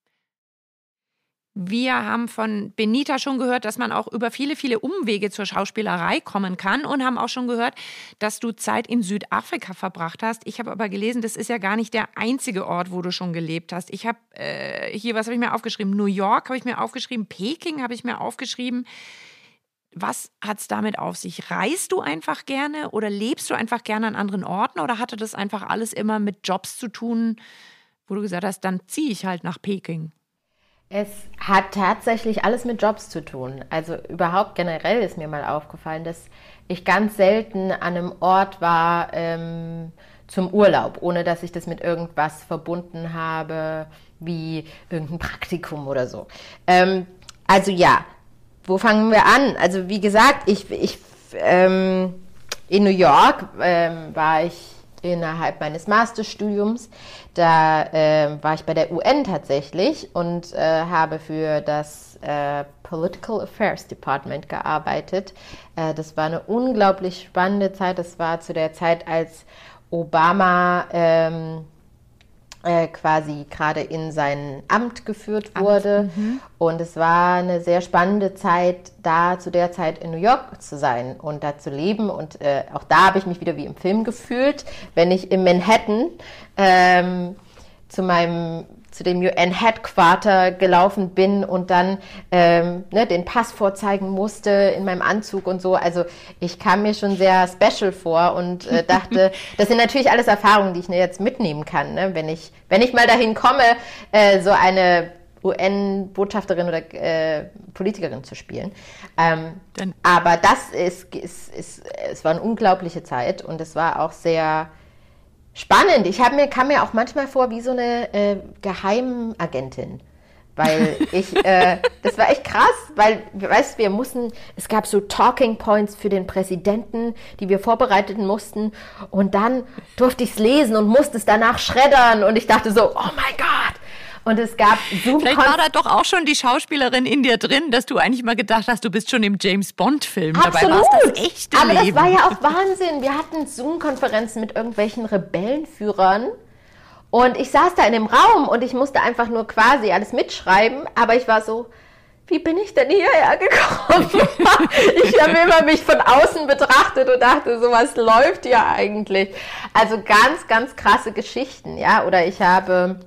Wir haben von Benita schon gehört, dass man auch über viele, viele Umwege zur Schauspielerei kommen kann und haben auch schon gehört, dass du Zeit in Südafrika verbracht hast. Ich habe aber gelesen, das ist ja gar nicht der einzige Ort, wo du schon gelebt hast. Ich habe äh, hier, was habe ich mir aufgeschrieben? New York habe ich mir aufgeschrieben, Peking habe ich mir aufgeschrieben. Was hat es damit auf sich? Reist du einfach gerne oder lebst du einfach gerne an anderen Orten oder hatte das einfach alles immer mit Jobs zu tun, wo du gesagt hast, dann ziehe ich halt nach Peking? Es hat tatsächlich alles mit Jobs zu tun. Also überhaupt generell ist mir mal aufgefallen, dass ich ganz selten an einem Ort war ähm, zum Urlaub, ohne dass ich das mit irgendwas verbunden habe, wie irgendein Praktikum oder so. Ähm, also ja, wo fangen wir an? Also wie gesagt, ich, ich ähm, in New York ähm, war ich innerhalb meines Masterstudiums. Da äh, war ich bei der U N tatsächlich und äh, habe für das äh, Political Affairs Department gearbeitet. Äh, das war eine unglaublich spannende Zeit. Das war zu der Zeit, als Obama ähm, äh, quasi gerade in sein Amt geführt wurde. Mhm. Und es war eine sehr spannende Zeit, da zu der Zeit in New York zu sein und da zu leben. Und äh, auch da habe ich mich wieder wie im Film gefühlt, wenn ich in Manhattan ähm, zu meinem zu dem U N-Headquarter gelaufen bin und dann ähm, ne, den Pass vorzeigen musste in meinem Anzug und so. Also ich kam mir schon sehr special vor und äh, dachte, das sind natürlich alles Erfahrungen, die ich jetzt mitnehmen kann, ne? wenn ich wenn ich mal dahin komme, äh, so eine U N-Botschafterin oder äh, Politikerin zu spielen. Ähm, aber das ist, ist, ist, es war eine unglaubliche Zeit und es war auch sehr spannend. Ich hab mir, kam mir auch manchmal vor wie so eine äh, Geheimagentin, weil ich, äh, das war echt krass, weil, weißt du, wir mussten, es gab so Talking Points für den Präsidenten, die wir vorbereiten mussten und dann durfte ich es lesen und musste es danach schreddern und ich dachte so, oh mein Gott. Und es gab Zoom. Vielleicht war da doch auch schon die Schauspielerin in dir drin, dass du eigentlich mal gedacht hast, du bist schon im James-Bond-Film. Dabei war es das echte Aber Leben. das war ja auch Wahnsinn. Wir hatten Zoom-Konferenzen mit irgendwelchen Rebellenführern Und ich saß da in dem Raum und ich musste einfach nur quasi alles mitschreiben, aber ich war so, wie bin ich denn hierher gekommen? Ich habe immer mich von außen betrachtet und dachte, so was läuft hier eigentlich? Also ganz, ganz krasse Geschichten, ja. Oder ich habe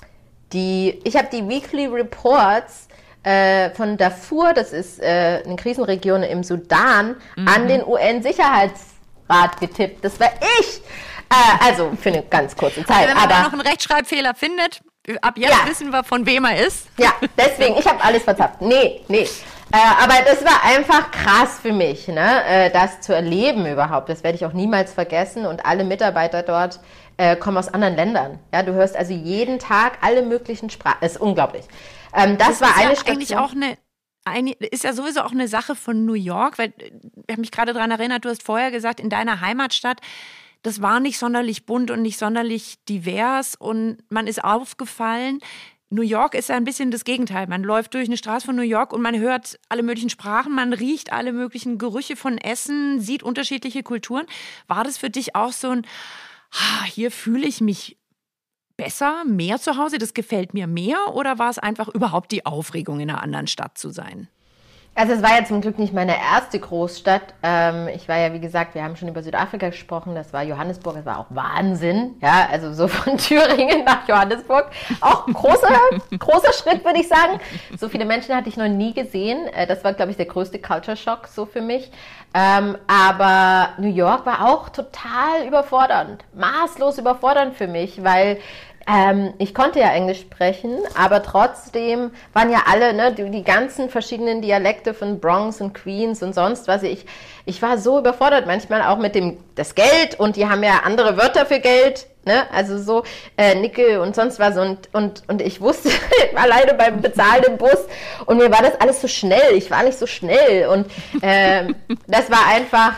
die, ich habe die Weekly Reports äh, von Darfur, das ist äh, eine Krisenregion im Sudan, mhm. an den U N-Sicherheitsrat getippt. Das war ich. Äh, also für eine ganz kurze Zeit. Also wenn man aber da noch einen Rechtschreibfehler findet, ab jetzt ja. wissen wir, von wem er ist. Ja, deswegen, ich habe alles verzapft. Nee, nee. Äh, aber das war einfach krass für mich, ne? äh, das zu erleben überhaupt. Das werde ich auch niemals vergessen. Und alle Mitarbeiter dort äh, kommen aus anderen Ländern. Ja, du hörst also jeden Tag alle möglichen Sprachen. Das ist unglaublich. Ähm, das, das war eine ja Station. Eigentlich auch eine, eine, ist ja sowieso auch eine Sache von New York, weil ich habe mich gerade daran erinnert, du hast vorher gesagt, in deiner Heimatstadt, das war nicht sonderlich bunt und nicht sonderlich divers und man ist aufgefallen. New York ist ja ein bisschen das Gegenteil. Man läuft durch eine Straße von New York und man hört alle möglichen Sprachen, man riecht alle möglichen Gerüche von Essen, sieht unterschiedliche Kulturen. War das für dich auch so ein, ah, hier fühle ich mich besser, mehr zu Hause, das gefällt mir mehr? Oder war es einfach überhaupt die Aufregung, in einer anderen Stadt zu sein? Also es war ja zum Glück nicht meine erste Großstadt. Ähm, ich war ja, wie gesagt, wir haben schon über Südafrika gesprochen, das war Johannesburg, das war auch Wahnsinn. Ja, also so von Thüringen nach Johannesburg. Auch großer, großer Schritt, würde ich sagen. So viele Menschen hatte ich noch nie gesehen. Äh, das war, glaube ich, der größte Culture Shock so für mich. Ähm, aber New York war auch total überfordernd, maßlos überfordernd für mich, weil Ähm, ich konnte ja Englisch sprechen, aber trotzdem waren ja alle, ne, die, die ganzen verschiedenen Dialekte von Bronx und Queens und sonst was. Ich, ich war so überfordert manchmal auch mit dem das Geld und die haben ja andere Wörter für Geld, ne, also so äh, Nickel und sonst was und, und, und ich wusste, ich war alleine beim Bezahlen im Bus und mir war das alles so schnell, ich war nicht so schnell und äh, das war einfach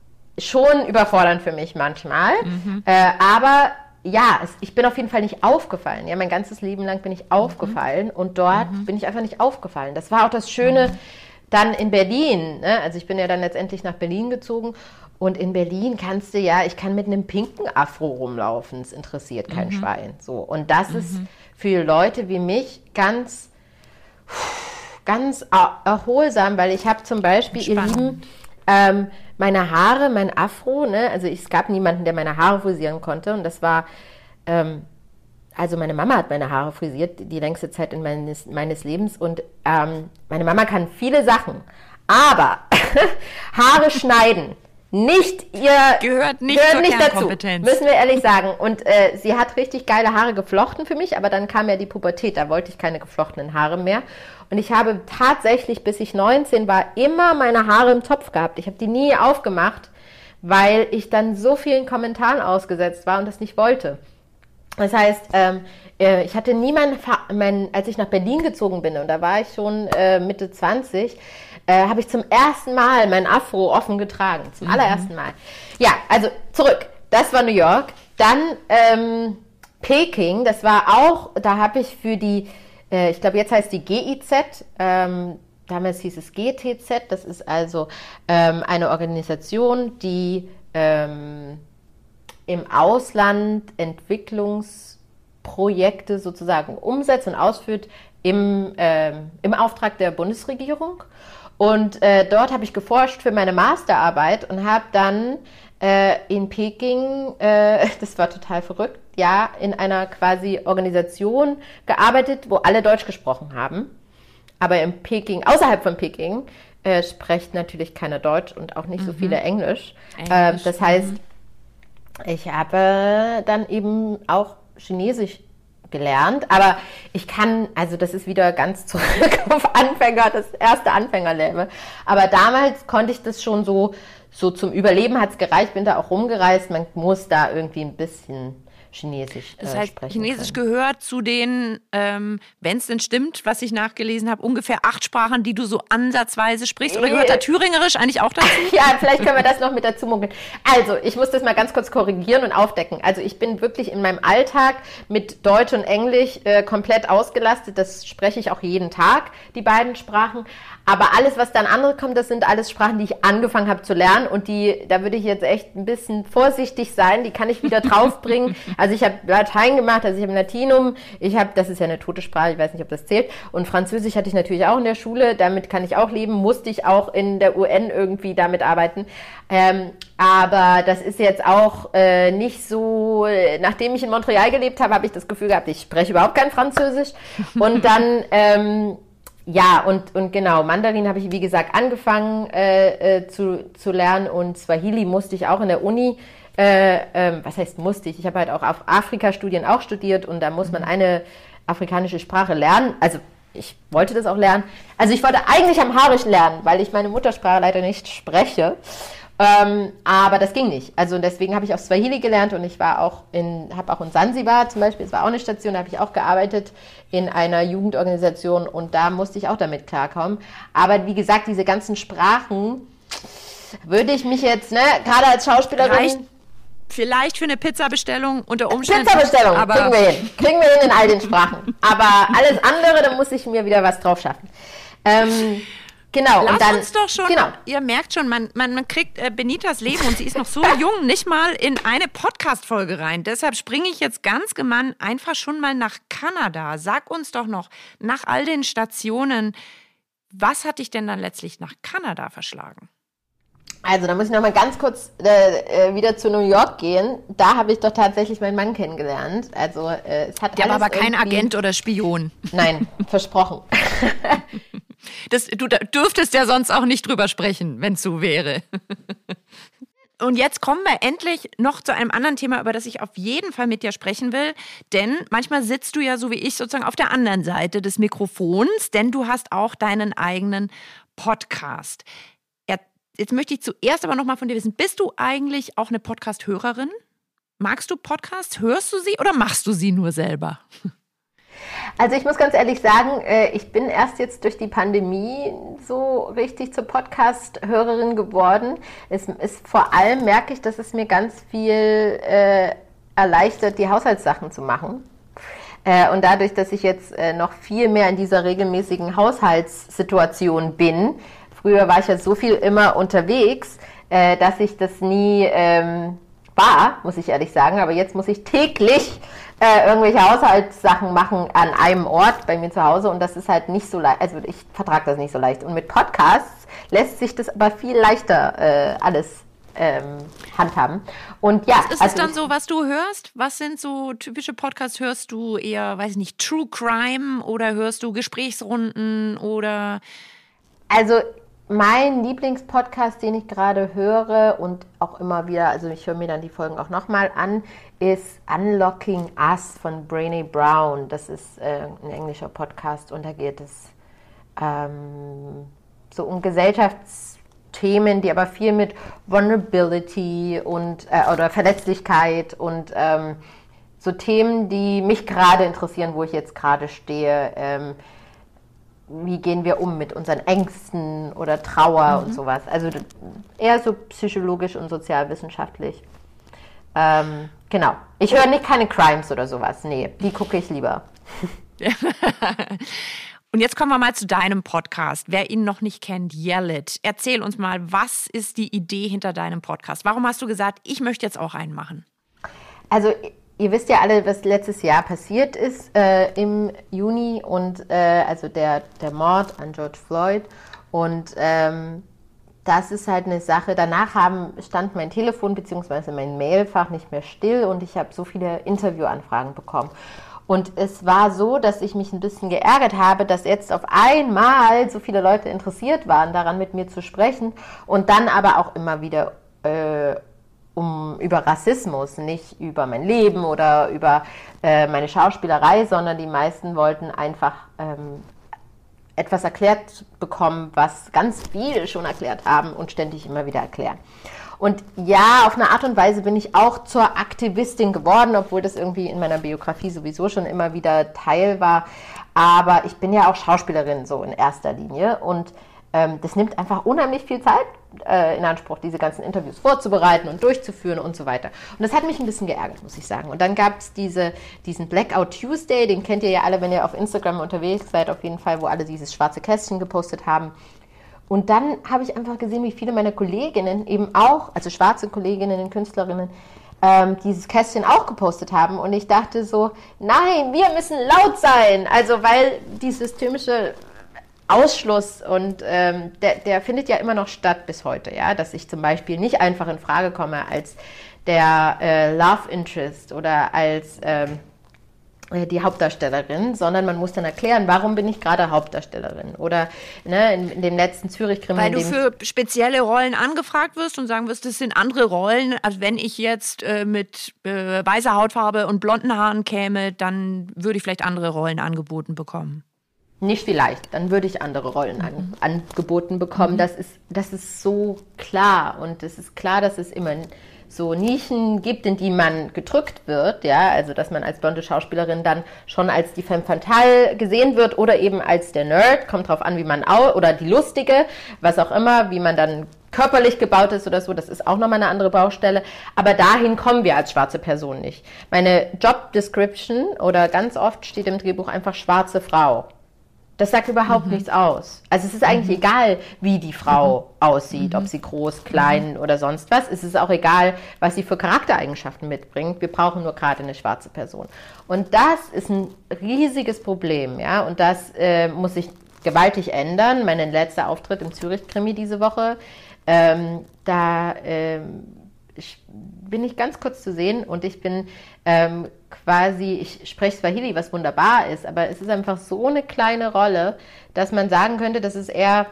schon überfordernd für mich manchmal, mhm. äh, aber ja, es, ich bin auf jeden Fall nicht aufgefallen. Ja, mein ganzes Leben lang bin ich aufgefallen mhm. und dort mhm. bin ich einfach nicht aufgefallen. Das war auch das Schöne mhm. dann in Berlin. Ne? Also ich bin ja dann letztendlich nach Berlin gezogen und in Berlin kannst du ja, ich kann mit einem pinken Afro rumlaufen. Es interessiert kein mhm. Schwein. So. Und das mhm. ist für Leute wie mich ganz, ganz erholsam, weil ich habe zum Beispiel, Spannend. ihr Lieben, ähm, meine Haare, mein Afro, ne, also ich, es gab niemanden, der meine Haare frisieren konnte und das war, ähm, also meine Mama hat meine Haare frisiert, die längste Zeit in meines, meines Lebens und ähm, meine Mama kann viele Sachen, aber Haare schneiden, nicht ihr, gehört nicht, gehört zur nicht dazu, Kernkompetenz. müssen wir ehrlich sagen und äh, sie hat richtig geile Haare geflochten für mich, aber dann kam ja die Pubertät, da wollte ich keine geflochtenen Haare mehr. Und ich habe tatsächlich, bis ich neunzehn war, immer meine Haare im Topf gehabt. Ich habe die nie aufgemacht, weil ich dann so vielen Kommentaren ausgesetzt war und das nicht wollte. Das heißt, ähm, äh, ich hatte nie mein, mein, als ich nach Berlin gezogen bin, und da war ich schon äh, Mitte zwanzig, äh, habe ich zum ersten Mal mein Afro offen getragen. Zum mhm. allerersten Mal. Ja, also zurück. Das war New York. Dann ähm, Peking, das war auch, da habe ich für die ich glaube, jetzt heißt die G I Z, ähm, damals hieß es G T Z, das ist also ähm, eine Organisation, die ähm, im Ausland Entwicklungsprojekte sozusagen umsetzt und ausführt im, ähm, im Auftrag der Bundesregierung. Und äh, dort habe ich geforscht für meine Masterarbeit und habe dann äh, in Peking, äh, das war total verrückt, ja, in einer quasi Organisation gearbeitet, wo alle Deutsch gesprochen haben. Aber in Peking, außerhalb von Peking, äh, spricht natürlich keiner Deutsch und auch nicht mhm. so viele Englisch. Englisch. Äh, das heißt, ich habe dann eben auch Chinesisch gelernt, aber ich kann, also das ist wieder ganz zurück auf Anfänger, das erste Anfängerlevel. Aber damals konnte ich das schon so, so zum Überleben hat es gereicht, bin da auch rumgereist, man muss da irgendwie ein bisschen Chinesisch äh, das heißt, sprechen Chinesisch können. gehört zu den, ähm, wenn es denn stimmt, was ich nachgelesen habe, ungefähr acht Sprachen, die du so ansatzweise sprichst. Oder gehört da Thüringerisch eigentlich auch dazu? Ja, vielleicht können wir das noch mit dazu mogeln. Also, ich muss das mal ganz kurz korrigieren und aufdecken. Also, ich bin wirklich in meinem Alltag mit Deutsch und Englisch äh, komplett ausgelastet. Das spreche ich auch jeden Tag, die beiden Sprachen. Aber alles, was dann andere kommt, das sind alles Sprachen, die ich angefangen habe zu lernen und die, da würde ich jetzt echt ein bisschen vorsichtig sein, die kann ich wieder draufbringen. Also ich habe Latein gemacht, also ich habe Latinum, ich habe, das ist ja eine tote Sprache, ich weiß nicht, ob das zählt, und Französisch hatte ich natürlich auch in der Schule, damit kann ich auch leben, musste ich auch in der U N irgendwie damit arbeiten. Ähm, aber das ist jetzt auch äh, nicht so, nachdem ich in Montreal gelebt habe, habe ich das Gefühl gehabt, ich spreche überhaupt kein Französisch. Und dann, ähm, ja, und, und genau, Mandarin habe ich, wie gesagt, angefangen äh, äh, zu, zu lernen und Swahili musste ich auch in der Uni, äh, äh, was heißt musste ich? Ich habe halt auch auf Afrika-Studien auch studiert und da muss man eine afrikanische Sprache lernen, also ich wollte das auch lernen. Also ich wollte eigentlich Amharisch lernen, weil ich meine Muttersprache leider nicht spreche. Ähm, aber das ging nicht. Also deswegen habe ich auch Swahili gelernt und ich war auch in, habe auch in Sansibar zum Beispiel, es war auch eine Station, da habe ich auch gearbeitet in einer Jugendorganisation und da musste ich auch damit klarkommen. Aber wie gesagt, diese ganzen Sprachen würde ich mich jetzt, ne, gerade als Schauspielerin... Reicht vielleicht für eine Pizzabestellung unter Umständen. Pizzabestellung, aber kriegen wir hin. Kriegen wir hin in all den Sprachen. Aber alles andere, da muss ich mir wieder was drauf schaffen. Ähm... Genau, Lass und dann, uns doch schon, genau. Ihr merkt schon, man, man, man kriegt äh, Benitas Leben und sie ist noch so jung, nicht mal in eine Podcast-Folge rein. Deshalb springe ich jetzt ganz gemein einfach schon mal nach Kanada. Sag uns doch noch, nach all den Stationen, was hat dich denn dann letztlich nach Kanada verschlagen? Also da muss ich noch mal ganz kurz äh, wieder zu New York gehen. Da habe ich doch tatsächlich meinen Mann kennengelernt. Also äh, es hat Der war alles aber kein irgendwie... Agent oder Spion. Nein, versprochen. Das, du dürftest ja sonst auch nicht drüber sprechen, wenn es so wäre. Und jetzt kommen wir endlich noch zu einem anderen Thema, über das ich auf jeden Fall mit dir sprechen will. Denn manchmal sitzt du ja so wie ich sozusagen auf der anderen Seite des Mikrofons, denn du hast auch deinen eigenen Podcast. Jetzt möchte ich zuerst aber noch mal von dir wissen, bist du eigentlich auch eine Podcast-Hörerin? Magst du Podcasts? Hörst du sie oder machst du sie nur selber? Also ich muss ganz ehrlich sagen, ich bin erst jetzt durch die Pandemie so richtig zur Podcast-Hörerin geworden. Es ist vor allem, merke ich, dass es mir ganz viel äh, erleichtert, die Haushaltssachen zu machen. Äh, und dadurch, dass ich jetzt äh, noch viel mehr in dieser regelmäßigen Haushaltssituation bin, früher war ich ja so viel immer unterwegs, äh, dass ich das nie ähm, war, muss ich ehrlich sagen. Aber jetzt muss ich täglich äh, irgendwelche Haushaltssachen machen an einem Ort bei mir zu Hause. Und das ist halt nicht so leicht, also ich vertrage das nicht so leicht. Und mit Podcasts lässt sich das aber viel leichter äh, alles ähm, handhaben. Und ja, was ist also es dann ich, so, was du hörst? Was sind so typische Podcasts? Hörst du eher, weiß ich nicht, True Crime oder hörst du Gesprächsrunden oder... Also mein Lieblingspodcast, den ich gerade höre und auch immer wieder, also ich höre mir dann die Folgen auch nochmal an, ist Unlocking Us von Brené Brown. Das ist äh, ein englischer Podcast und da geht es ähm, so um Gesellschaftsthemen, die aber viel mit Vulnerability und äh, oder Verletzlichkeit und ähm, so Themen, die mich gerade interessieren, wo ich jetzt gerade stehe. Ähm, wie gehen wir um mit unseren Ängsten oder Trauer mhm. und sowas. Also eher so psychologisch und sozialwissenschaftlich. Ähm, genau. Ich höre nicht keine Crimes oder sowas. Nee, die gucke ich lieber. Und jetzt kommen wir mal zu deinem Podcast. Wer ihn noch nicht kennt, Yell It. Erzähl uns mal, was ist die Idee hinter deinem Podcast? Warum hast du gesagt, ich möchte jetzt auch einen machen? Also ihr wisst ja alle, was letztes Jahr passiert ist äh, im Juni und äh, also der, der Mord an George Floyd und ähm, das ist halt eine Sache, danach haben, stand mein Telefon bzw. mein Mailfach nicht mehr still und ich habe so viele Interviewanfragen bekommen. Und es war so, dass ich mich ein bisschen geärgert habe, dass jetzt auf einmal so viele Leute interessiert waren, daran mit mir zu sprechen und dann aber auch immer wieder äh, um über Rassismus, nicht über mein Leben oder über äh, meine Schauspielerei, sondern die meisten wollten einfach ähm, etwas erklärt bekommen, was ganz viele schon erklärt haben und ständig immer wieder erklären. Und ja, auf eine Art und Weise bin ich auch zur Aktivistin geworden, obwohl das irgendwie in meiner Biografie sowieso schon immer wieder Teil war. Aber ich bin ja auch Schauspielerin so in erster Linie und ähm, das nimmt einfach unheimlich viel Zeit, äh, in Anspruch, diese ganzen Interviews vorzubereiten und durchzuführen und so weiter. Und das hat mich ein bisschen geärgert, muss ich sagen. Und dann gab es diese, diesen Blackout Tuesday, den kennt ihr ja alle, wenn ihr auf Instagram unterwegs seid, auf jeden Fall, wo alle dieses schwarze Kästchen gepostet haben. Und dann habe ich einfach gesehen, wie viele meiner Kolleginnen eben auch, also schwarze Kolleginnen, Künstlerinnen, ähm, dieses Kästchen auch gepostet haben. Und ich dachte so, nein, wir müssen laut sein. Also weil die systemische Ausschluss und ähm, der, der findet ja immer noch statt bis heute, ja, dass ich zum Beispiel nicht einfach in Frage komme als der äh, Love Interest oder als ähm, die Hauptdarstellerin, sondern man muss dann erklären, warum bin ich gerade Hauptdarstellerin oder ne, in, in dem letzten Zürich-Krimi. Weil du für spezielle Rollen angefragt wirst und sagen wirst, das sind andere Rollen, als wenn ich jetzt äh, mit äh, weißer Hautfarbe und blonden Haaren käme, dann würde ich vielleicht andere Rollen angeboten bekommen. Nicht vielleicht, dann würde ich andere Rollen an, angeboten bekommen. Mhm. Das ist, das ist so klar und es ist klar, dass es immer so Nischen gibt, in die man gedrückt wird, ja, also dass man als blonde Schauspielerin dann schon als die femme fatale gesehen wird oder eben als der Nerd, kommt drauf an, wie man auch, oder die Lustige, was auch immer, wie man dann körperlich gebaut ist oder so, das ist auch nochmal eine andere Baustelle, aber dahin kommen wir als schwarze Person nicht. Meine Job Description oder ganz oft steht im Drehbuch einfach schwarze Frau. Das sagt überhaupt mhm. nichts aus. Also es ist eigentlich mhm. egal, wie die Frau mhm. aussieht, mhm. ob sie groß, klein mhm. oder sonst was. Es ist auch egal, was sie für Charaktereigenschaften mitbringt. Wir brauchen nur gerade eine schwarze Person. Und das ist ein riesiges Problem, ja. Und das äh, muss sich gewaltig ändern. Mein letzter Auftritt im Zürich-Krimi diese Woche, ähm, da ähm, ich, bin ich ganz kurz zu sehen und ich bin ähm, quasi, ich spreche Swahili, was wunderbar ist, aber es ist einfach so eine kleine Rolle, dass man sagen könnte, das ist eher,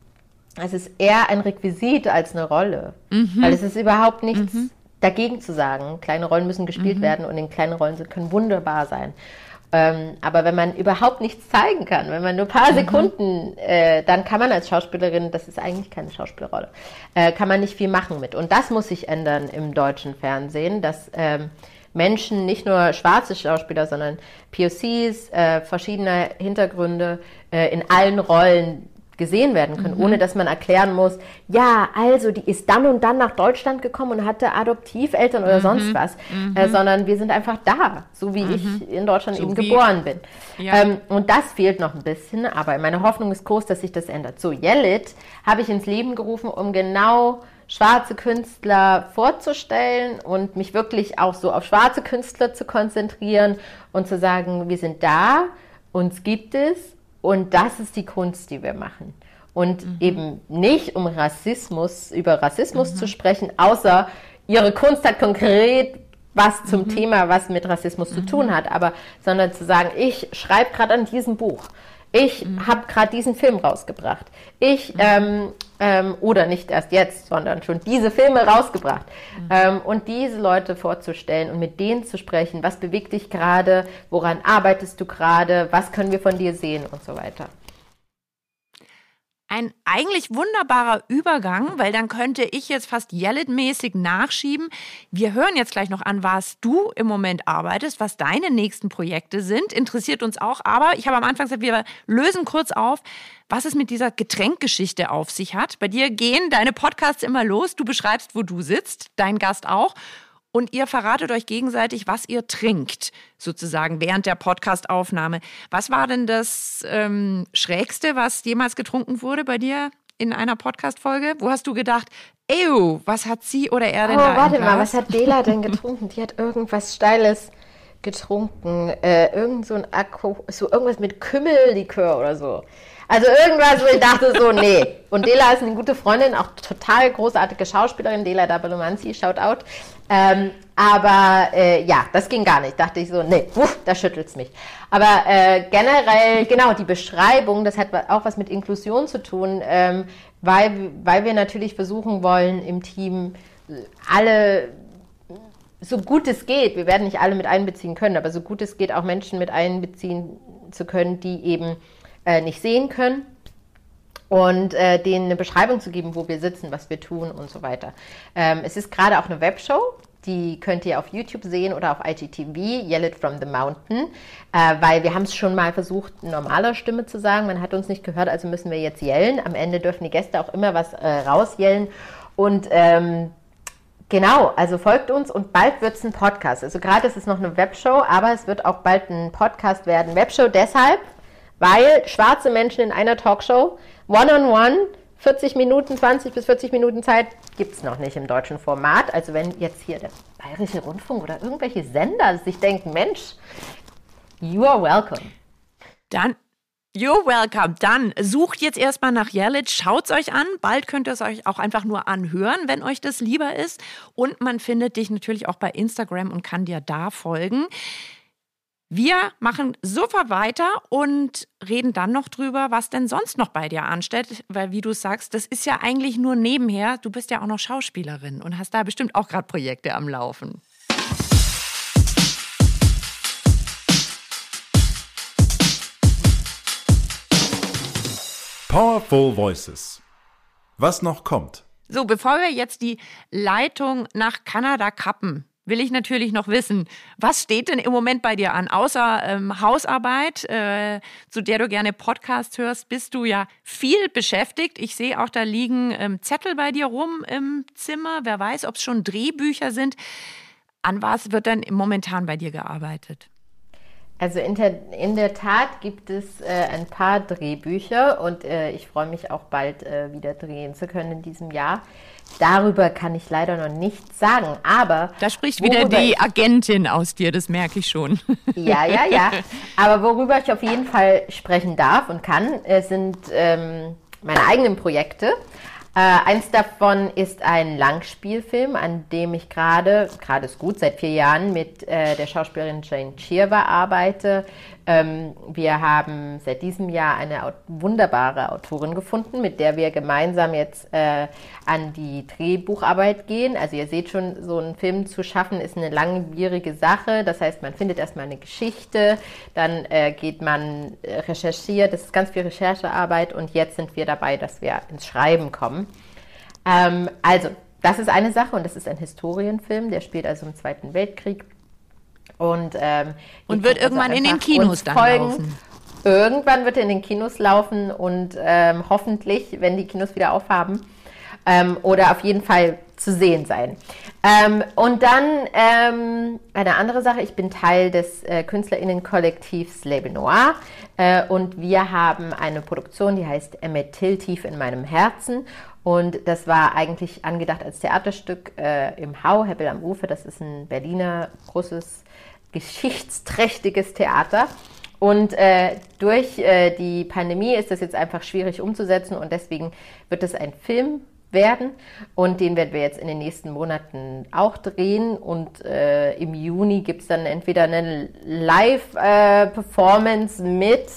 es ist eher ein Requisit als eine Rolle. Mhm. Weil es ist überhaupt nichts mhm. dagegen zu sagen. Kleine Rollen müssen gespielt mhm. werden und in kleine Rollen können wunderbar sein. Ähm, aber wenn man überhaupt nichts zeigen kann, wenn man nur ein paar mhm. Sekunden, äh, dann kann man als Schauspielerin, das ist eigentlich keine Schauspielrolle, äh, kann man nicht viel machen mit. Und das muss sich ändern im deutschen Fernsehen, dass ähm, Menschen, nicht nur schwarze Schauspieler, sondern P O Cs, äh, verschiedene Hintergründe äh, in allen Rollen gesehen werden können, mhm. ohne dass man erklären muss, ja, also die ist dann und dann nach Deutschland gekommen und hatte Adoptiveltern oder mhm. sonst was, mhm. äh, sondern wir sind einfach da, so wie mhm. ich in Deutschland so eben geboren bin. Ja. Ähm, und das fehlt noch ein bisschen, aber meine Hoffnung ist groß, dass sich das ändert. So, Yellit habe ich ins Leben gerufen, um genau schwarze Künstler vorzustellen und mich wirklich auch so auf schwarze Künstler zu konzentrieren und zu sagen, wir sind da, uns gibt es, und das ist die Kunst, die wir machen. Und mhm. eben nicht, um Rassismus, über Rassismus mhm. zu sprechen, außer ihre Kunst hat konkret was zum mhm. Thema, was mit Rassismus mhm. zu tun hat, aber sondern zu sagen, ich schreibe gerade an diesem Buch. Ich mhm. habe gerade diesen Film rausgebracht. Ich, mhm. ähm, ähm, oder nicht erst jetzt, sondern schon diese Filme rausgebracht. Mhm. Ähm, und diese Leute vorzustellen und mit denen zu sprechen, was bewegt dich gerade, woran arbeitest du gerade, was können wir von dir sehen und so weiter. Ein eigentlich wunderbarer Übergang, weil dann könnte ich jetzt fast Yellit-mäßig nachschieben. Wir hören jetzt gleich noch an, was du im Moment arbeitest, was deine nächsten Projekte sind. Interessiert uns auch, aber ich habe am Anfang gesagt, wir lösen kurz auf, was es mit dieser Getränkgeschichte auf sich hat. Bei dir gehen deine Podcasts immer los, du beschreibst, wo du sitzt, dein Gast auch. Und ihr verratet euch gegenseitig, was ihr trinkt, sozusagen während der Podcast-Aufnahme. Was war denn das ähm, Schrägste, was jemals getrunken wurde bei dir in einer Podcast-Folge? Wo hast du gedacht, ew, was hat sie oder er denn oh, da im warte Glas? mal, was hat Dela denn getrunken? Die hat irgendwas Steiles getrunken. Äh, irgend so ein Akku, so irgendwas mit Kümmellikör oder so. Also irgendwas, wo ich dachte so, nee. Und Dela ist eine gute Freundin, auch total großartige Schauspielerin, Dela Dabalomanzi, shout out. Ähm, aber äh, ja, das ging gar nicht. Dachte ich so, nee, uff, da schüttelt's mich. Aber äh, generell, genau, die Beschreibung, das hat auch was mit Inklusion zu tun, ähm, weil, weil wir natürlich versuchen wollen, im Team alle, so gut es geht, wir werden nicht alle mit einbeziehen können, aber so gut es geht, auch Menschen mit einbeziehen zu können, die eben äh, nicht sehen können. Und äh, denen eine Beschreibung zu geben, wo wir sitzen, was wir tun und so weiter. Ähm, es ist gerade auch eine Webshow, Die könnt ihr auf YouTube sehen oder auf I G T V, Yell It From The Mountain, äh, weil wir haben es schon mal versucht, in normaler Stimme zu sagen. Man hat uns nicht gehört, also müssen wir jetzt yellen. Am Ende dürfen die Gäste auch immer was äh, rausyellen. Und ähm, genau, also folgt uns und bald wird es ein Podcast. Also gerade ist es noch eine Webshow, aber es wird auch bald ein Podcast werden. Webshow deshalb, weil schwarze Menschen in einer Talkshow, one-on-one, vierzig Minuten, zwanzig bis vierzig Minuten Zeit gibt es noch nicht im deutschen Format. Also wenn jetzt hier der Bayerische Rundfunk oder irgendwelche Sender sich denken, Mensch, you are welcome. Dann, you're welcome. Dann sucht jetzt erstmal nach Yell It, schaut's euch an. Bald könnt ihr es euch auch einfach nur anhören, wenn euch das lieber ist. Und man findet dich natürlich auch bei Instagram und kann dir da folgen. Wir machen sofort weiter und reden dann noch drüber, was denn sonst noch bei dir ansteht. Weil, wie du sagst, das ist ja eigentlich nur nebenher. Du bist ja auch noch Schauspielerin und hast da bestimmt auch gerade Projekte am Laufen. Powerful Voices. Was noch kommt? So, bevor wir jetzt die Leitung nach Kanada kappen, will ich natürlich noch wissen, was steht denn im Moment bei dir an? Außer ähm, Hausarbeit, äh, zu der du gerne Podcasts hörst, bist du ja viel beschäftigt. Ich sehe auch, da liegen ähm, Zettel bei dir rum im Zimmer. Wer weiß, ob es schon Drehbücher sind. An was wird denn momentan bei dir gearbeitet? Also in der, in der Tat gibt es äh, ein paar Drehbücher und äh, ich freue mich auch bald äh, wieder drehen zu können in diesem Jahr. Darüber kann ich leider noch nichts sagen, aber... Da spricht wieder die Agentin aus dir, das merke ich schon. Ja, ja, ja. Aber worüber ich auf jeden Fall sprechen darf und kann, äh, sind ähm, meine eigenen Projekte. Äh, eins davon ist ein Langspielfilm, an dem ich gerade, gerade ist gut, seit vier Jahren mit äh, der Schauspielerin Jane Cheever arbeite. Ähm, wir haben seit diesem Jahr eine aut- wunderbare Autorin gefunden, mit der wir gemeinsam jetzt äh, an die Drehbucharbeit gehen. Also ihr seht schon, so einen Film zu schaffen ist eine langwierige Sache. Das heißt, man findet erstmal eine Geschichte, dann äh, geht man äh, recherchiert, das ist ganz viel Recherchearbeit und jetzt sind wir dabei, dass wir ins Schreiben kommen. Ähm, also, das ist eine Sache und das ist ein Historienfilm, der spielt also im Zweiten Weltkrieg. Und, ähm, und wird also irgendwann in den Kinos dann folgen. laufen. Irgendwann wird er in den Kinos laufen und ähm, hoffentlich, wenn die Kinos wieder aufhaben, ähm, oder auf jeden Fall zu sehen sein. Ähm, und dann ähm, eine andere Sache, ich bin Teil des äh, KünstlerInnen-Kollektivs Label Noir äh, und wir haben eine Produktion, die heißt Emmett Till, Tief in meinem Herzen. Und das war eigentlich angedacht als Theaterstück äh, im Hau, Hebbel am Ufer. Das ist ein Berliner großes, geschichtsträchtiges Theater. Und äh, durch äh, die Pandemie ist das jetzt einfach schwierig umzusetzen und deswegen wird es ein Film werden und den werden wir jetzt in den nächsten Monaten auch drehen und äh, im Juni gibt es dann entweder eine Live-Performance äh, mit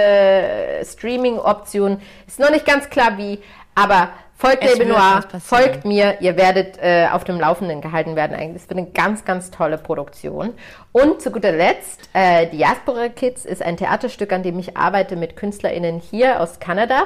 äh, Streaming-Option. Ist noch nicht ganz klar wie, aber folgt Label Noir, folgt mir, ihr werdet äh, auf dem Laufenden gehalten werden. Eigentlich. Es wird eine ganz, ganz tolle Produktion. Und zu guter Letzt, äh, Diaspora Kids ist ein Theaterstück, an dem ich arbeite mit KünstlerInnen hier aus Kanada.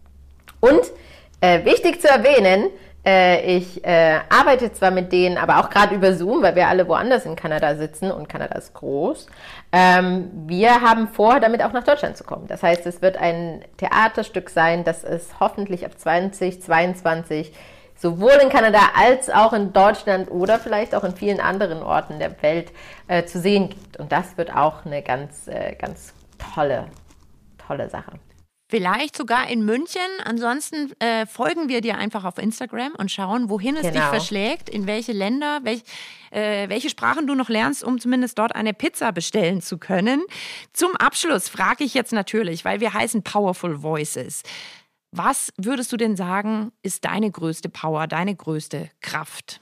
Und äh, wichtig zu erwähnen, äh, ich äh, arbeite zwar mit denen, aber auch gerade über Zoom, weil wir alle woanders in Kanada sitzen und Kanada ist groß. Ähm, wir haben vor, damit auch nach Deutschland zu kommen. Das heißt, es wird ein Theaterstück sein, das es hoffentlich ab zwanzig zweiundzwanzig sowohl in Kanada als auch in Deutschland oder vielleicht auch in vielen anderen Orten der Welt äh, zu sehen gibt. Und das wird auch eine ganz, äh, ganz tolle, tolle Sache. Vielleicht sogar in München. Ansonsten äh, folgen wir dir einfach auf Instagram und schauen, wohin es Genau. dich verschlägt, in welche Länder, welch, äh, welche Sprachen du noch lernst, um zumindest dort eine Pizza bestellen zu können. Zum Abschluss frage ich jetzt natürlich, weil wir heißen Powerful Voices. Was würdest du denn sagen, ist deine größte Power, deine größte Kraft?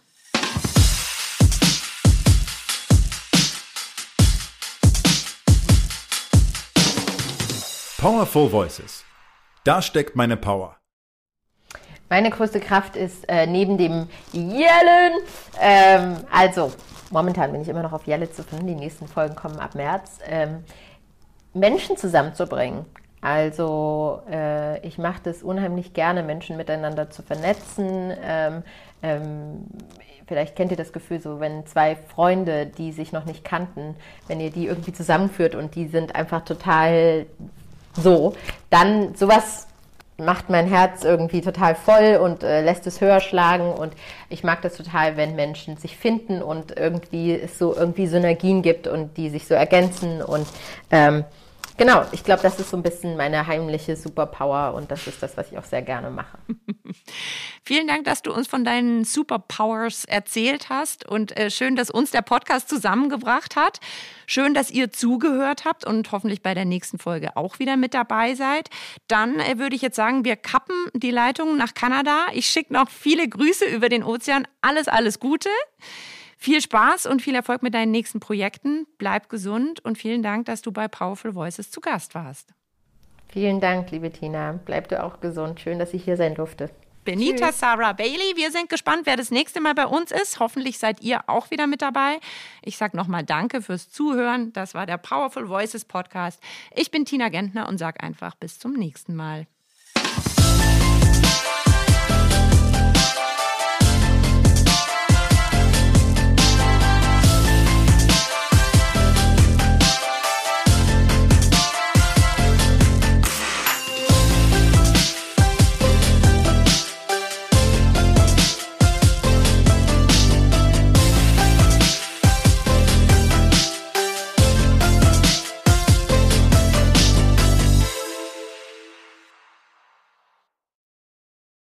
Powerful Voices. Da steckt meine Power. Meine größte Kraft ist äh, neben dem Yellen, ähm, also momentan bin ich immer noch auf Yelle zu finden, die nächsten Folgen kommen ab März, ähm, Menschen zusammenzubringen. Also äh, ich mache das unheimlich gerne, Menschen miteinander zu vernetzen, ähm, ähm, vielleicht kennt ihr das Gefühl so, wenn zwei Freunde, die sich noch nicht kannten, wenn ihr die irgendwie zusammenführt und die sind einfach total so, dann sowas macht mein Herz irgendwie total voll und äh, lässt es höher schlagen und ich mag das total, wenn Menschen sich finden und irgendwie es so irgendwie Synergien gibt und die sich so ergänzen und ähm, genau, ich glaube, das ist so ein bisschen meine heimliche Superpower und das ist das, was ich auch sehr gerne mache. Vielen Dank, dass du uns von deinen Superpowers erzählt hast und äh, schön, dass uns der Podcast zusammengebracht hat. Schön, dass ihr zugehört habt und hoffentlich bei der nächsten Folge auch wieder mit dabei seid. Dann äh, würde ich jetzt sagen, wir kappen die Leitung nach Kanada. Ich schicke noch viele Grüße über den Ozean. Alles, alles Gute. Viel Spaß und viel Erfolg mit deinen nächsten Projekten. Bleib gesund und vielen Dank, dass du bei Powerful Voices zu Gast warst. Vielen Dank, liebe Tina. Bleib du auch gesund. Schön, dass ich hier sein durfte. Benita Sarah Bailey, wir sind gespannt, wer das nächste Mal bei uns ist. Hoffentlich seid ihr auch wieder mit dabei. Ich sage nochmal Danke fürs Zuhören. Das war der Powerful Voices Podcast. Ich bin Tina Gentner und sage einfach bis zum nächsten Mal.